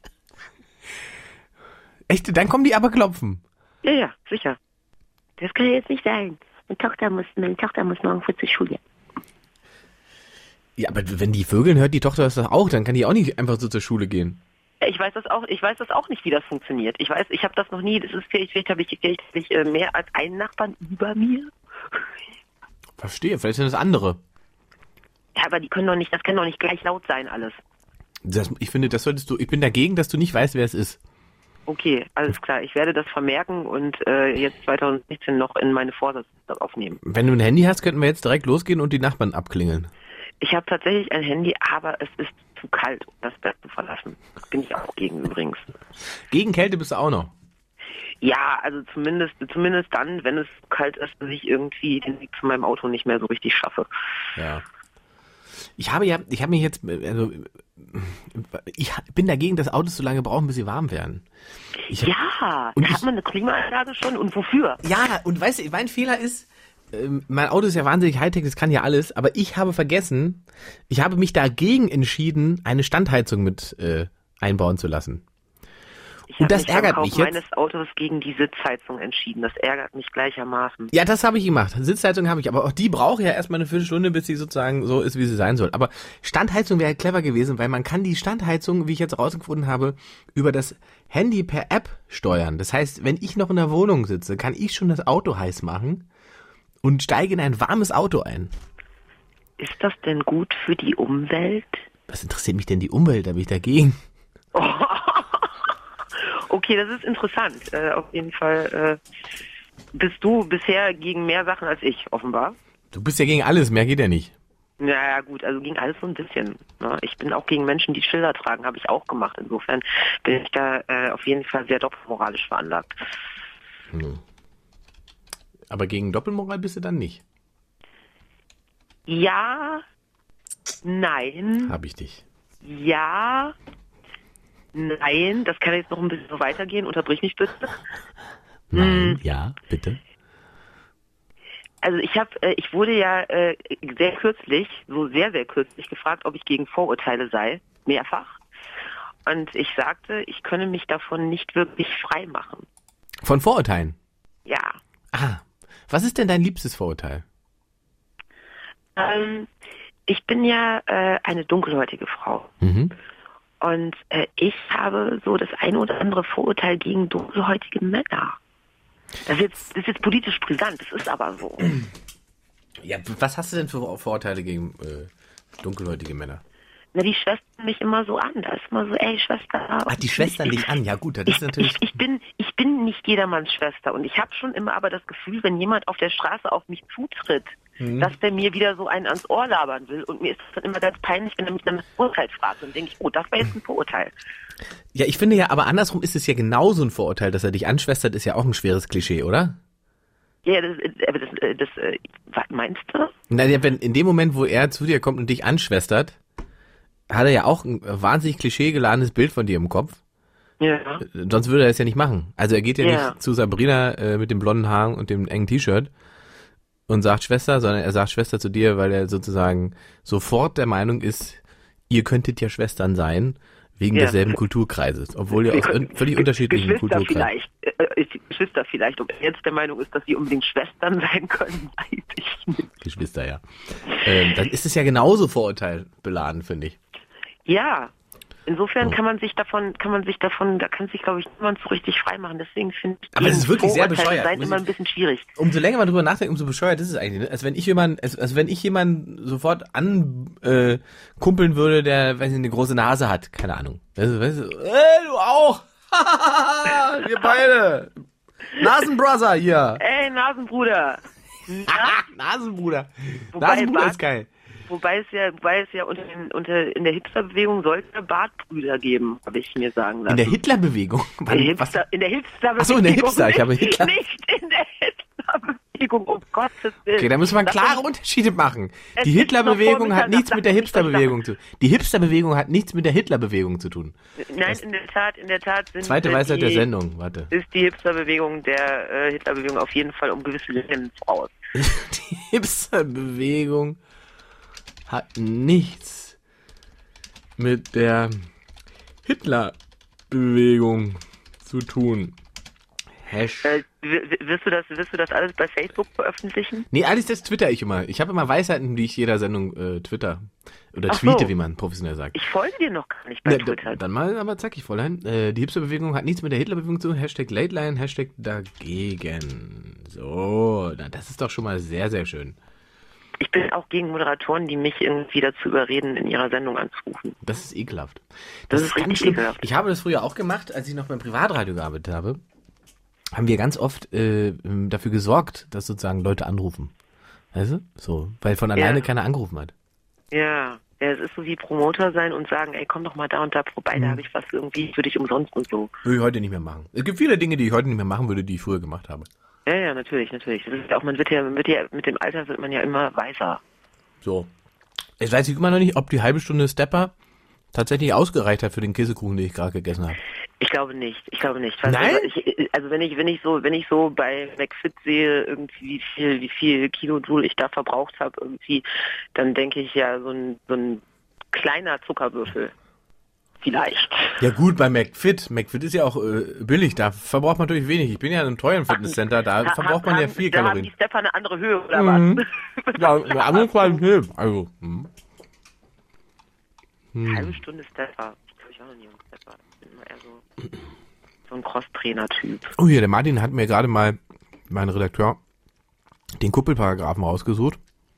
Echt? Dann kommen die aber klopfen? Ja, sicher. Das kann ja jetzt nicht sein. Meine Tochter muss morgen früh zur Schule. Ja, aber wenn die Vögeln hört die Tochter das doch auch, dann kann die auch nicht einfach so zur Schule gehen. Ich weiß das auch nicht, wie das funktioniert. Ich habe das noch nie, vielleicht habe ich mehr als einen Nachbarn über mir. Verstehe, vielleicht sind das andere. Ja, aber das kann doch nicht gleich laut sein alles. Ich finde, ich bin dagegen, dass du nicht weißt, wer es ist. Okay, alles klar. Ich werde das vermerken und jetzt 2016 noch in meine Vorsätze aufnehmen. Wenn du ein Handy hast, könnten wir jetzt direkt losgehen und die Nachbarn abklingeln. Ich habe tatsächlich ein Handy, aber es ist zu kalt, um das Bett zu verlassen. Bin ich auch gegen übrigens. Gegen Kälte bist du auch noch? Ja, also zumindest dann, wenn es kalt ist, dass ich irgendwie den Weg zu meinem Auto nicht mehr so richtig schaffe. Ja. Ich bin dagegen, dass Autos so lange brauchen, bis sie warm werden. Hat man eine Klimaanlage schon und wofür? Ja, und weißt du, mein Fehler ist, mein Auto ist ja wahnsinnig Hightech, das kann ja alles, aber ich habe mich dagegen entschieden, eine Standheizung mit einbauen zu lassen. Ich Und habe das mich ärgert beim mich Kauf jetzt. meines Autos gegen die Sitzheizung entschieden. Das ärgert mich gleichermaßen. Ja, das habe ich gemacht. Sitzheizung habe ich, aber auch die braucht ja erstmal eine Viertelstunde, bis sie sozusagen so ist, wie sie sein soll. Aber Standheizung wäre clever gewesen, weil man kann die Standheizung, wie ich jetzt rausgefunden habe, über das Handy per App steuern. Das heißt, wenn ich noch in der Wohnung sitze, kann ich schon das Auto heiß machen und steige in ein warmes Auto ein. Ist das denn gut für die Umwelt? Was interessiert mich denn die Umwelt? Da bin ich dagegen. Okay, das ist interessant. Auf jeden Fall bist du bisher gegen mehr Sachen als ich, offenbar. Du bist ja gegen alles, mehr geht ja nicht. Ja, gut, also gegen alles so ein bisschen. Ne? Ich bin auch gegen Menschen, die Schilder tragen, habe ich auch gemacht. Insofern bin ich da auf jeden Fall sehr doppelmoralisch veranlagt. Aber gegen Doppelmoral bist du dann nicht. Ja, nein, Hab ich dich. ja, nein. Das kann jetzt noch ein bisschen so weitergehen. Unterbrich mich bitte. Nein, ja, bitte. Also ich wurde ja sehr kürzlich, so sehr, sehr kürzlich gefragt, ob ich gegen Vorurteile sei. Mehrfach. Und ich sagte, ich könne mich davon nicht wirklich frei machen. Von Vorurteilen? Ja. Ah, was ist denn dein liebstes Vorurteil? Ich bin ja eine dunkelhäutige Frau. Mhm. Und ich habe so das eine oder andere Vorurteil gegen dunkelhäutige Männer. Das ist jetzt politisch brisant, das ist aber so. Ja, was hast du denn für Vorurteile gegen dunkelhäutige Männer? Na, die schwestern mich immer so an. Da ist immer so, ey, Schwester. Ach, die schwestern dich an. Ja gut, das ist natürlich... Ich bin nicht jedermanns Schwester. Und ich habe schon immer aber das Gefühl, wenn jemand auf der Straße auf mich zutritt, dass der mir wieder so einen ans Ohr labern will. Und mir ist es dann immer ganz peinlich, wenn er mich dann das Vorurteil fragt. Und denke ich, oh, das war jetzt ein Vorurteil. Ja, ich finde ja, aber andersrum ist es ja genauso ein Vorurteil, dass er dich anschwestert, ist ja auch ein schweres Klischee, oder? Ja, was meinst du? Na, ja, wenn in dem Moment, wo er zu dir kommt und dich anschwestert, hat er ja auch ein wahnsinnig klischeegeladenes Bild von dir im Kopf. Ja. Sonst würde er es ja nicht machen. Also er geht ja Ja. nicht zu Sabrina mit dem blonden Haaren und dem engen T-Shirt und sagt Schwester, sondern er sagt Schwester zu dir, weil er sozusagen sofort der Meinung ist, ihr könntet ja Schwestern sein, wegen Ja. desselben Kulturkreises, obwohl ihr aus völlig unterschiedlichen Kulturkreisen... Geschwister vielleicht. Ob er jetzt der Meinung ist, dass sie unbedingt Schwestern sein können, weiß ich nicht. Geschwister, ja. Dann ist es ja genauso vorurteilbeladen, finde ich. Ja. Insofern kann man sich davon, da kann sich, glaube ich, niemand so richtig frei machen. Deswegen finde ich, Aber es ist wirklich sehr Vorurteile bescheuert, sein muss immer ich- ein bisschen schwierig. Umso länger man drüber nachdenkt, umso bescheuert ist es eigentlich. Ne? Als wenn ich jemanden sofort ankumpeln würde, der, weiß ich, eine große Nase hat. Keine Ahnung. Weißt du, du auch. Wir beide. Nasenbrother hier. Ey, Nasenbruder. Nasenbruder. Wobei Nasenbruder Bart- ist geil. Wobei es ja in der Hipsterbewegung sollte Bartbrüder geben, habe ich mir sagen lassen. In der Hitlerbewegung. In der Hipsterbewegung. Ach so, in der Hipster, ich habe Hitler. Nicht in der Hitlerbewegung, um Gottes Willen. Okay, da müssen wir klare Unterschiede machen. Die Hitlerbewegung hat nichts mit der Hipsterbewegung zu tun. Die Hipsterbewegung hat nichts mit der Hitlerbewegung zu tun. Nein, in der Tat sind Zweite Weisheit der Sendung, warte. ist die Hipsterbewegung der Hitlerbewegung auf jeden Fall um gewisse Legenden voraus. Die Hipsterbewegung hat nichts mit der Hitlerbewegung zu tun. Wirst du das alles bei Facebook veröffentlichen? Nee, alles das twitter ich immer. Ich habe immer Weisheiten, die ich jeder Sendung twitter. Oder Ach tweete, so. wie man professionell sagt. Ich folge dir noch gar nicht bei Twitter. Dann mal, aber zack, ich Fräulein. Die Hipsterbewegung hat nichts mit der Hitlerbewegung zu tun. Hashtag Lateline, Hashtag dagegen. So, na, das ist doch schon mal sehr, sehr schön. Ich bin auch gegen Moderatoren, die mich irgendwie dazu überreden, in ihrer Sendung anzurufen. Das ist ekelhaft. Das ist richtig schlimm. ekelhaft. Ich habe das früher auch gemacht, als ich noch beim Privatradio gearbeitet habe. Haben wir ganz oft dafür gesorgt, dass sozusagen Leute anrufen. Weißt du? So, weil von alleine keiner angerufen hat. Ja, es ist so wie Promoter sein und sagen, ey, komm doch mal da und da vorbei, da habe ich was irgendwie für dich umsonst und so. Würde ich heute nicht mehr machen. Es gibt viele Dinge, die ich heute nicht mehr machen würde, die ich früher gemacht habe. Ja, natürlich. Das ist auch, man wird ja mit dem Alter wird man ja immer weiser. So. Jetzt weiß ich immer noch nicht, ob die halbe Stunde Stepper tatsächlich ausgereicht hat für den Käsekuchen, den ich gerade gegessen habe. Ich glaube nicht. Nein? Also wenn ich so bei McFit sehe, irgendwie wie viel Kilojoule ich da verbraucht habe, irgendwie, dann denke ich ja so ein kleiner Zuckerwürfel. Vielleicht. Ja gut, bei McFit. McFit ist ja auch billig, da verbraucht man natürlich wenig. Ich bin ja in einem teuren Fitnesscenter, da verbraucht man ja viel Da haben Kalorien. die Stepper eine andere Höhe, oder was? Ja, eine andere Qualität. Also, Halbe Stunde Stepper. Ich glaube, ich war noch nie ein Stepper. Ich bin immer eher so ein Cross-Trainer-Typ. Oh hier, der Martin hat mir gerade mal, mein Redakteur, den Kuppelparagraphen rausgesucht.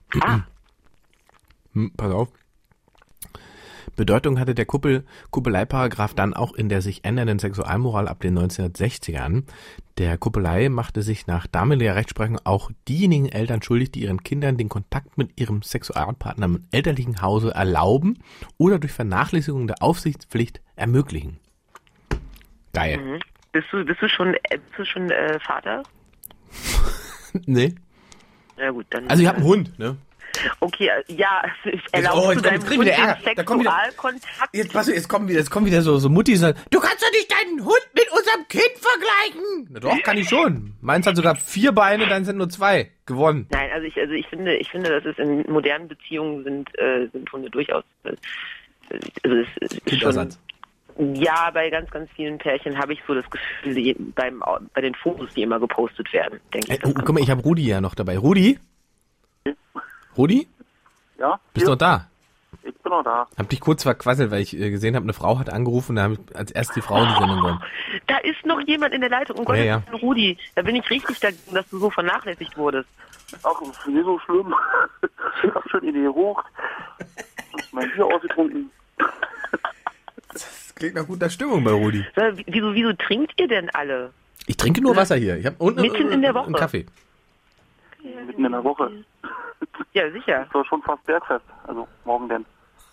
Pass auf. Bedeutung hatte der Kuppeleieparagraph dann auch in der sich ändernden Sexualmoral ab den 1960ern. Der Kuppelei machte sich nach damaliger Rechtsprechung auch diejenigen Eltern schuldig, die ihren Kindern den Kontakt mit ihrem Sexualpartner im elterlichen Hause erlauben oder durch Vernachlässigung der Aufsichtspflicht ermöglichen. Geil. Mhm. Bist du schon Vater? Nee. Ja gut, dann. Also ich habe einen Hund, ne? Okay, ja, erlaubst du deinem Hund den Sexualkontakt? Jetzt kommen wieder so Muttis, du kannst doch nicht deinen Hund mit unserem Kind vergleichen. Na doch, kann ich schon. Meins hat sogar 4 Beine, deins sind nur 2. Gewonnen. Nein, also ich finde, dass es in modernen Beziehungen sind Hunde durchaus, also es ist schon, ja, bei ganz, ganz vielen Pärchen habe ich so das Gefühl, bei den Fotos, die immer gepostet werden, denke ich. Guck mal, ich habe Rudi ja noch dabei. Rudi? Rudi? Ja? Bist du noch da? Ich bin noch da. Hab dich kurz verquasselt, weil ich gesehen habe, eine Frau hat angerufen, da habe ich als erst die Frau in die Sendung gewonnen. Da ist noch jemand in der Leitung. Gott, Ja. Rudi, da bin ich richtig dagegen, dass du so vernachlässigt wurdest. Ach, das ist nicht so schlimm. Ich hab schon in die hoch. Mein Bier ausgetrunken. Das klingt nach guter Stimmung bei Rudi. Wieso trinkt ihr denn alle? Ich trinke nur Wasser hier. Ich habe unten Mitten in der Woche. einen Kaffee. Mitten in der Woche. Ja, sicher. Das war schon fast Bergfest. Also morgen denn.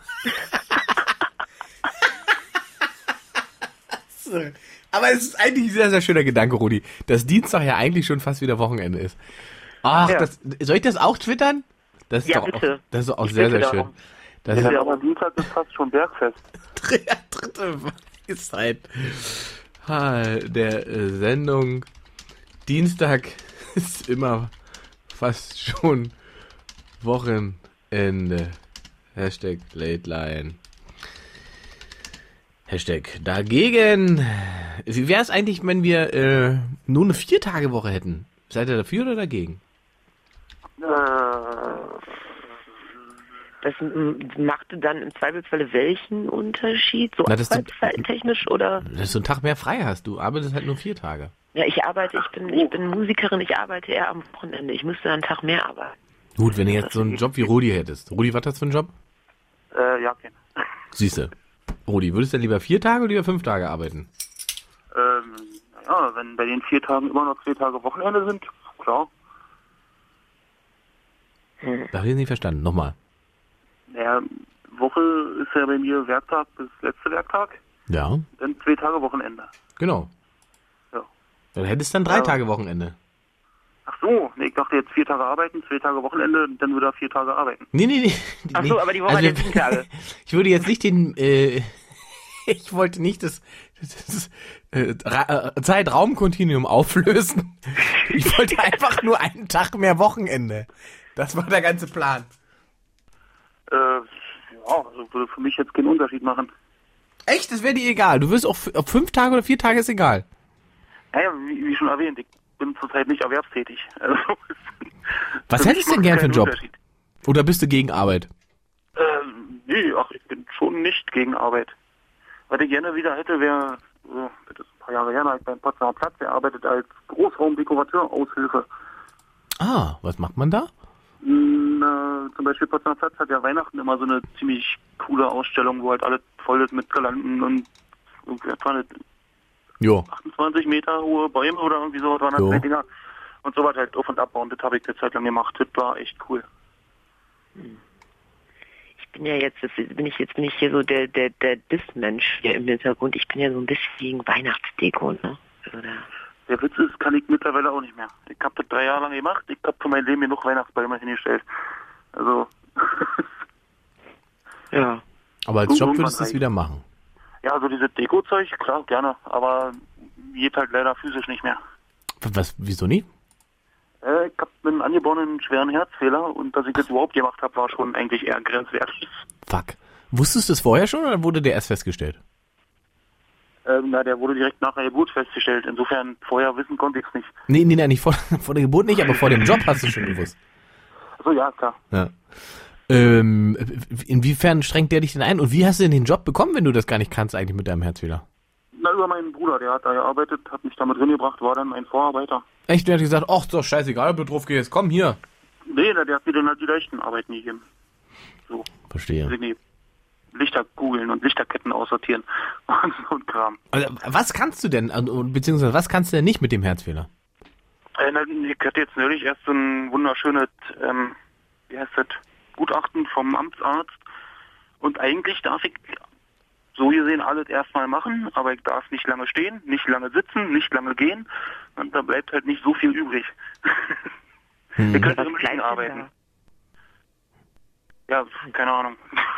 Aber es ist eigentlich ein sehr, sehr schöner Gedanke, Rudi, dass Dienstag ja eigentlich schon fast wieder Wochenende ist. Ach, Ja. Soll ich das auch twittern? Das ist Ja, doch bitte. das ist doch auch Ich sehr, bitte sehr schön. darum. Das ist Ja, aber Dienstag ist fast schon Bergfest. dritte Weisheit der Sendung. Dienstag ist immer fast schon Wochenende. Hashtag Late Line. Hashtag dagegen. Wie wäre es eigentlich, wenn wir nur eine 4-Tage-Woche hätten? Seid ihr dafür oder dagegen? Das machte dann im Zweifelsfalle welchen Unterschied? So Na, dass du- arbeitszeittechnisch oder? Dass du einen Tag mehr frei hast. Du arbeitest halt nur 4 Tage. Ja, ich bin Musikerin, ich arbeite eher am Wochenende. Ich müsste einen Tag mehr arbeiten. Gut, wenn du jetzt so einen Job wie Rudi hättest. Rudi, was hast du für einen Job? Ja, okay. Siehste. Rudi, würdest du lieber 4 Tage oder lieber 5 Tage arbeiten? Ja, wenn bei den 4 Tagen immer noch 2 Tage Wochenende sind, klar. Da habe ich nicht verstanden. Nochmal. Ja, Woche ist ja bei mir Werktag bis letzte Werktag. Ja, Dann 2 Tage Wochenende. genau. Ja. Dann hättest du dann 3 Tage Wochenende. Ach so, nee, ich dachte jetzt 4 Tage arbeiten, 2 Tage Wochenende, dann wieder 4 Tage arbeiten. Nee. Ach so, aber die Woche hat ja 7 Tage. Ich würde jetzt nicht ich wollte nicht das Zeitraumkontinuum auflösen. Ich wollte einfach nur einen Tag mehr Wochenende. Das war der ganze Plan. Ja, also würde für mich jetzt keinen Unterschied machen. Echt? Das wäre dir egal. Du wirst ob 5 Tage oder 4 Tage ist egal. Naja, wie schon erwähnt, ich bin zurzeit nicht erwerbstätig. Also, Was für hättest mich du denn gern macht für einen keinen Job? Unterschied. Oder bist du gegen Arbeit? Nee, ach, ich bin schon nicht gegen Arbeit. Was ich gerne wieder hätte, wäre, das ist ein paar Jahre her, da hab ich beim Potsdamer Platz gearbeitet als Großraumdekorateur-Aushilfe. Ah, was macht man da? Zum Beispiel Potsdamer Platz hat ja Weihnachten immer so eine ziemlich coole Ausstellung, wo halt alles voll ist mit Girlanden und irgendwie 28 Meter hohe Bäume oder irgendwie sowas waren das Jo. zwei Dinger. Und sowas halt auf- und abbauen, das habe ich eine Zeit lang gemacht. Das war echt cool. Bin ich hier so der Diss-Mensch hier im Hintergrund. Ich bin ja so ein bisschen gegen Weihnachtsdeko, ne? Also Der Witz ist, kann ich mittlerweile auch nicht mehr. Ich habe das 3 Jahre lang gemacht. Ich habe für mein Leben genug Weihnachtsbäume hingestellt. Also, ja. Aber als Job Irgendwann würdest du es reicht. wieder machen. ja, so diese Deko-Zeug, klar, gerne. Aber geht halt leider physisch nicht mehr. Was, wieso nicht? Ich habe einen angeborenen schweren Herzfehler und dass ich das überhaupt gemacht habe, war schon eigentlich eher grenzwertig. Fuck. Wusstest du es vorher schon oder wurde der erst festgestellt? Der wurde direkt nach der Geburt festgestellt. Insofern, vorher wissen konnte ich es nicht. Nee, nicht vor der Geburt nicht, aber vor dem Job hast du schon gewusst. Achso, ja, klar. Ja. Inwiefern strengt der dich denn ein? Und wie hast du denn den Job bekommen, wenn du das gar nicht kannst eigentlich mit deinem Herzfehler? Na, über meinen Bruder, der hat da gearbeitet, hat mich damit hingebracht, war dann mein Vorarbeiter. Echt? Der hat gesagt, ach, ist doch scheißegal, ob du drauf gehst, komm hier. Nee, der hat mir dann halt die leichten Arbeiten gegeben. So. Verstehe. Nee. Lichter googeln und Lichterketten aussortieren und so ein Kram. Also, was kannst du denn, beziehungsweise was kannst du denn nicht mit dem Herzfehler? Ich hatte jetzt neulich erst so ein wunderschönes, wie heißt das, Gutachten vom Amtsarzt. Und eigentlich darf ich so gesehen alles erstmal machen, aber ich darf nicht lange stehen, nicht lange sitzen, nicht lange gehen. Und da bleibt halt nicht so viel übrig. Wir könnten im Liegen arbeiten. Ja, keine Ahnung.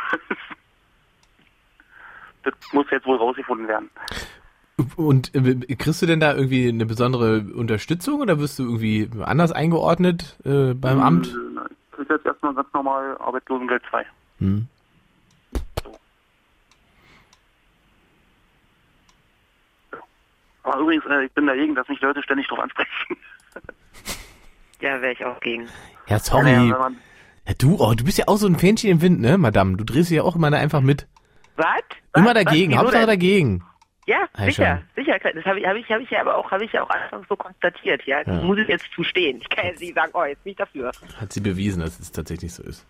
Das muss jetzt wohl rausgefunden werden. Und kriegst du denn da irgendwie eine besondere Unterstützung oder wirst du irgendwie anders eingeordnet beim Amt? Ich krieg jetzt erstmal ganz normal Arbeitslosengeld 2. So. Aber übrigens, ich bin dagegen, dass mich Leute ständig drauf ansprechen. Ja, wäre ich auch gegen. Ja, sorry. Ja, du bist ja auch so ein Fähnchen im Wind, ne, Madame? Du drehst dich ja auch immer da einfach mit. Was? Immer dagegen, Hauptsache dagegen. Ja, sicher. Das habe ich ja auch anfangs so konstatiert, ja. Das muss ich jetzt zustehen. Ich kann jetzt nicht sagen, jetzt nicht dafür. Hat sie bewiesen, dass es tatsächlich so ist.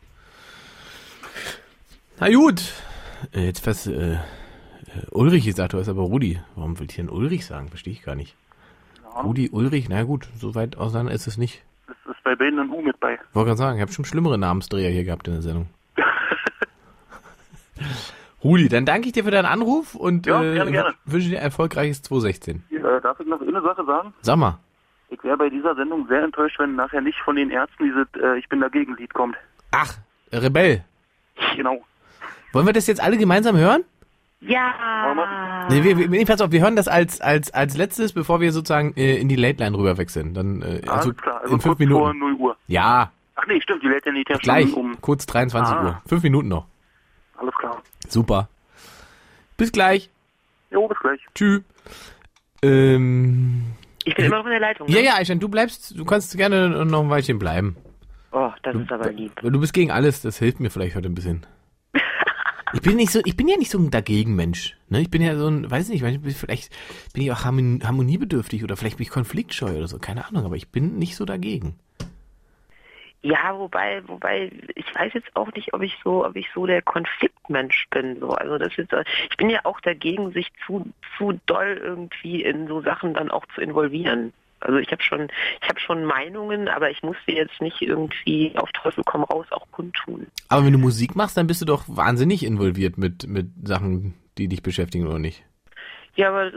Na gut. Jetzt fast Ulrich gesagt, du hast aber Rudi. Warum will ich denn Ulrich sagen? Verstehe ich gar nicht. Ja. Rudi, Ulrich, na gut, so weit auseinander ist es nicht. Das ist bei beiden ein U mit bei. Wollte gerade sagen, ich habe schon schlimmere Namensdreher hier gehabt in der Sendung. Rudi, dann danke ich dir für deinen Anruf und gerne. Wünsche dir ein erfolgreiches 2016. Darf ich noch eine Sache sagen? Sag mal. Ich wäre bei dieser Sendung sehr enttäuscht, wenn nachher nicht von den Ärzten dieses Ich bin dagegen Lied kommt. Ach, Rebell. Genau. Wollen wir das jetzt alle gemeinsam hören? Ja. Nee, pass auf, wir hören das als letztes, bevor wir sozusagen in die Late Line rüber wechseln. Dann alles klar, also in 5 kurz Minuten. vor 0 Uhr. Ja. Ach nee, stimmt, die Late Line liegt ja gleich, schon kurz 23 Uhr. 5 Minuten noch. Alles klar. Super. Bis gleich. Jo, bis gleich. Tschüss. Ich bin immer noch in der Leitung. Ne? Ja, Aishan, du kannst gerne noch ein Weilchen bleiben. Oh, das ist aber lieb. Du bist gegen alles, das hilft mir vielleicht heute ein bisschen. Ich bin ja nicht so ein Dagegen-Mensch. Ne? Ich bin ja so ein, weiß nicht, vielleicht bin ich auch harmoniebedürftig oder vielleicht bin ich konfliktscheu oder so, keine Ahnung, aber ich bin nicht so dagegen. Ja, wobei, ich weiß jetzt auch nicht, ob ich so der Konfliktmensch bin. So. Also ich bin ja auch dagegen, sich zu doll irgendwie in so Sachen dann auch zu involvieren. Also ich habe schon Meinungen, aber ich muss sie jetzt nicht irgendwie auf Teufel komm raus auch kundtun. Aber wenn du Musik machst, dann bist du doch wahnsinnig involviert mit Sachen, die dich beschäftigen, oder nicht? Ja, aber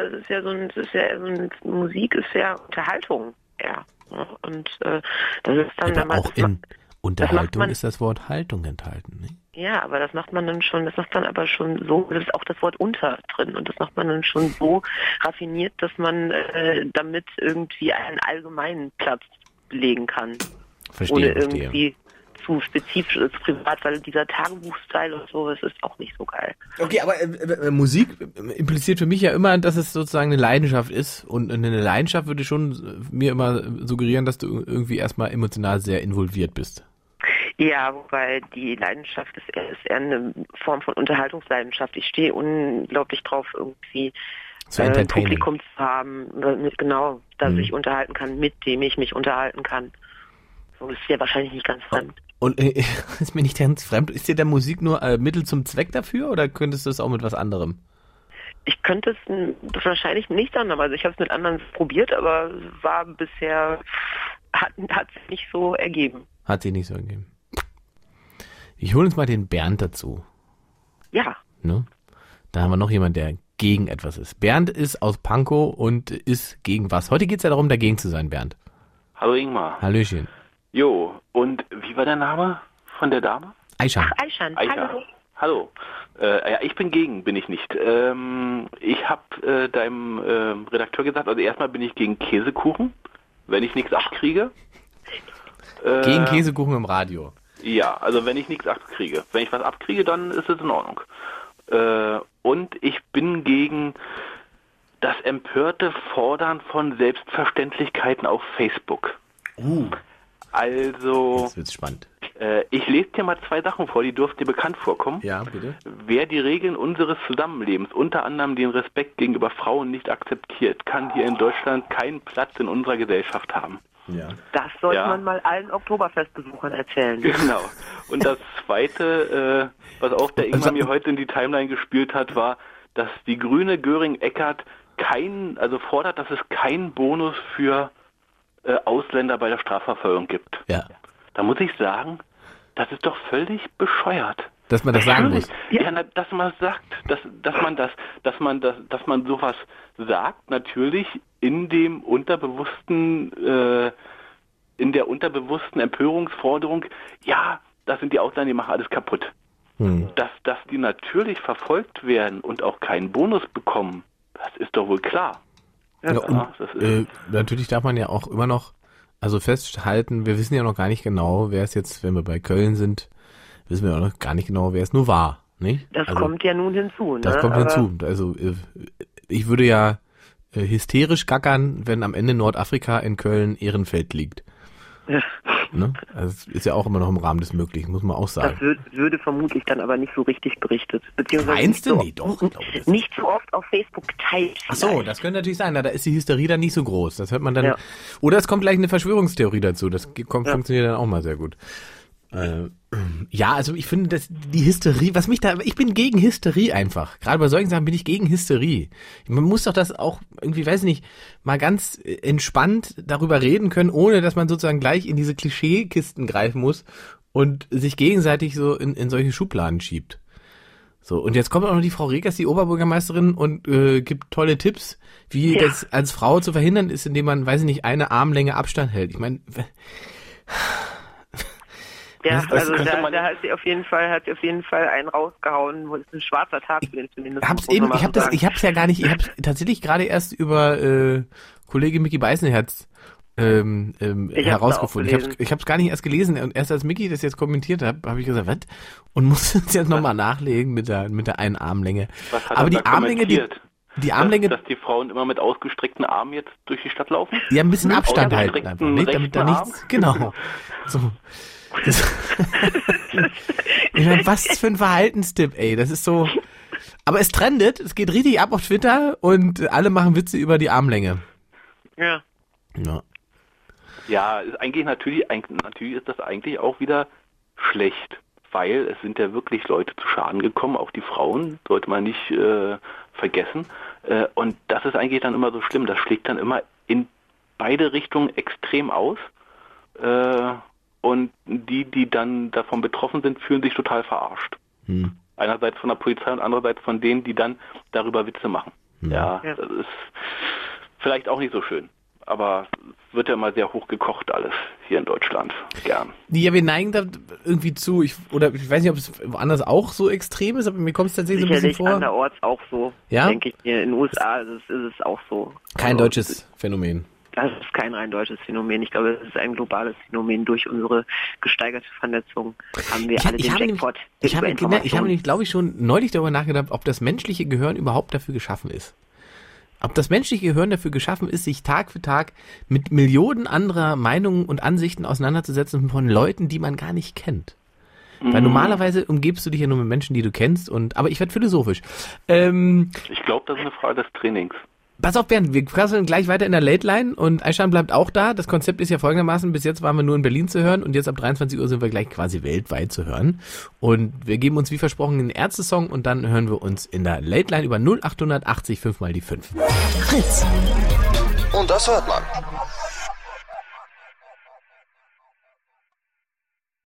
Musik ist ja Unterhaltung, ja. Und das ist dann aber auch in Unterhaltung ist das Wort Haltung enthalten, ne? Ja, aber das macht man dann aber schon so, das ist auch das Wort unter drin und das macht man dann schon so raffiniert, dass man damit irgendwie einen allgemeinen Platz belegen kann. Verstehe. Ohne irgendwie zu spezifisch ist privat, weil dieser Tagebuchstyle und so, das ist auch nicht so geil. Okay, aber Musik impliziert für mich ja immer, dass es sozusagen eine Leidenschaft ist und eine Leidenschaft würde schon mir immer suggerieren, dass du irgendwie erstmal emotional sehr involviert bist. Ja, wobei die Leidenschaft ist eher eine Form von Unterhaltungsleidenschaft. Ich stehe unglaublich drauf, irgendwie Publikum zu haben, genau, dass ich unterhalten kann, mit dem ich mich unterhalten kann. So ist ja wahrscheinlich nicht ganz fremd. Und ist mir nicht ganz fremd, ist dir der Musik nur Mittel zum Zweck dafür oder könntest du es auch mit was anderem? Ich könnte es wahrscheinlich nicht anders. Also ich habe es mit anderen probiert, aber war bisher, hat sich nicht so ergeben. Hat sich nicht so ergeben. Ich hole uns mal den Bernd dazu. Ja. Ne? Da haben wir noch jemanden, der gegen etwas ist. Bernd ist aus Pankow und ist gegen was? Heute geht es ja darum, dagegen zu sein, Bernd. Hallo Ingmar. Hallöchen. Jo, und wie war der Name von der Dame? Aishan. Ach, Aishan. Hallo. Hallo. Ja, ich bin gegen, bin ich nicht. Ich habe deinem Redakteur gesagt, also erstmal bin ich gegen Käsekuchen, wenn ich nichts abkriege. Gegen Käsekuchen im Radio. Ja, also wenn ich nichts abkriege. Wenn ich was abkriege, dann ist es in Ordnung. Und ich bin gegen Das empörte Fordern von Selbstverständlichkeiten auf Facebook. Also, jetzt wird's spannend. Ich lese dir mal 2 Sachen vor, die dürften dir bekannt vorkommen. Ja, bitte. Wer die Regeln unseres Zusammenlebens, unter anderem den Respekt gegenüber Frauen, nicht akzeptiert, kann hier in Deutschland keinen Platz in unserer Gesellschaft haben. Ja. Das sollte man mal allen Oktoberfestbesuchern erzählen. Genau. Und das Zweite, was auch der Ingmar mir heute in die Timeline gespielt hat, war, dass die Grüne Göring-Eckardt fordert, dass es keinen Bonus für Ausländer bei der Strafverfolgung gibt. Ja. Da muss ich sagen, das ist doch völlig bescheuert. Dass man das sagen muss. Ja, dass man sagt, dass man sowas sagt, natürlich in dem unterbewussten, in der unterbewussten Empörungsforderung, ja, das sind die Ausländer, die machen alles kaputt. Dass die natürlich verfolgt werden und auch keinen Bonus bekommen, das ist doch wohl klar. Ja, und, natürlich darf man ja auch immer noch festhalten, wir wissen ja noch gar nicht genau, wer es jetzt, wenn wir bei Köln sind, wissen wir auch noch gar nicht genau, wer es nur war. Nicht? Das kommt ja nun hinzu. Ne? Das kommt hinzu. Also ich würde ja hysterisch gackern, wenn am Ende Nordafrika in Köln Ehrenfeld liegt. Ja. Ne? Also das ist ja auch immer noch im Rahmen des Möglichen, muss man auch sagen. Das würde vermutlich dann aber nicht so richtig berichtet. Beziehungsweise meinst du? Nee, doch. Nicht so oft auf Facebook geteilt. Ach so, das könnte natürlich sein. Da ist die Hysterie dann nicht so groß. Das hört man dann. Ja. Oder es kommt gleich eine Verschwörungstheorie dazu. Das funktioniert dann auch mal sehr gut. Ja, also ich finde, dass die Hysterie, ich bin gegen Hysterie einfach. Gerade bei solchen Sachen bin ich gegen Hysterie. Man muss doch das auch irgendwie, weiß nicht, mal ganz entspannt darüber reden können, ohne dass man sozusagen gleich in diese Klischeekisten greifen muss und sich gegenseitig so in solche Schubladen schiebt. So, und jetzt kommt auch noch die Frau Regers, die Oberbürgermeisterin, und gibt tolle Tipps, wie das als Frau zu verhindern ist, indem man, weiß ich nicht, eine Armlänge Abstand hält. Ich meine, ja, also da hat sie auf jeden Fall einen rausgehauen, wo es ein schwarzer Tag für zumindest. Ich hab's ja gar nicht, ich hab's tatsächlich gerade erst über Kollege Micky Beißenherz herausgefunden. Ich hab's gar nicht erst gelesen, und erst als Micky das jetzt kommentiert hat, habe ich gesagt, was? Und musste es jetzt nochmal nachlegen mit der einen Armlänge. Aber die Armlänge, die Armlänge, dass die Frauen immer mit ausgestreckten Armen jetzt durch die Stadt laufen? Ja, ein bisschen Abstand halten einfach, nicht? Damit da nichts, genau. So. Ich meine, was für ein Verhaltenstipp, ey, das ist so, aber es trendet, es geht richtig ab auf Twitter und alle machen Witze über die Armlänge. Ja. Ja, ist natürlich ist das eigentlich auch wieder schlecht, weil es sind ja wirklich Leute zu Schaden gekommen, auch die Frauen, sollte man nicht vergessen, und das ist eigentlich dann immer so schlimm, das schlägt dann immer in beide Richtungen extrem aus, und die dann davon betroffen sind, fühlen sich total verarscht. Einerseits von der Polizei und andererseits von denen, die dann darüber Witze machen. Ja, das ist vielleicht auch nicht so schön. Aber wird ja mal sehr hoch gekocht alles hier in Deutschland. Gern. Ja, wir neigen da irgendwie zu. Ich weiß nicht, ob es woanders auch so extrem ist, aber mir kommt es tatsächlich sicherlich so ein bisschen vor. Anderorts auch so. Ja? Denke ich mir. In den USA ist es auch so. Kein deutsches Phänomen. Das ist kein rein deutsches Phänomen. Ich glaube, es ist ein globales Phänomen. Durch unsere gesteigerte Vernetzung haben wir alle den Jackpot. Ich habe nämlich, glaube ich, schon neulich darüber nachgedacht, ob das menschliche Gehirn überhaupt dafür geschaffen ist. Ob das menschliche Gehirn dafür geschaffen ist, sich Tag für Tag mit Millionen anderer Meinungen und Ansichten auseinanderzusetzen von Leuten, die man gar nicht kennt. Weil normalerweise umgebst du dich ja nur mit Menschen, die du kennst. Aber ich werde philosophisch. Ich glaube, das ist eine Frage des Trainings. Pass auf, Bernd, wir quasseln gleich weiter in der Late Line und Aishan bleibt auch da. Das Konzept ist ja folgendermaßen, bis jetzt waren wir nur in Berlin zu hören und jetzt ab 23 Uhr sind wir gleich quasi weltweit zu hören. Und wir geben uns wie versprochen einen Ärzte-Song und dann hören wir uns in der Late Line über 0880 5 mal die 5. Fritz. Und das hört man.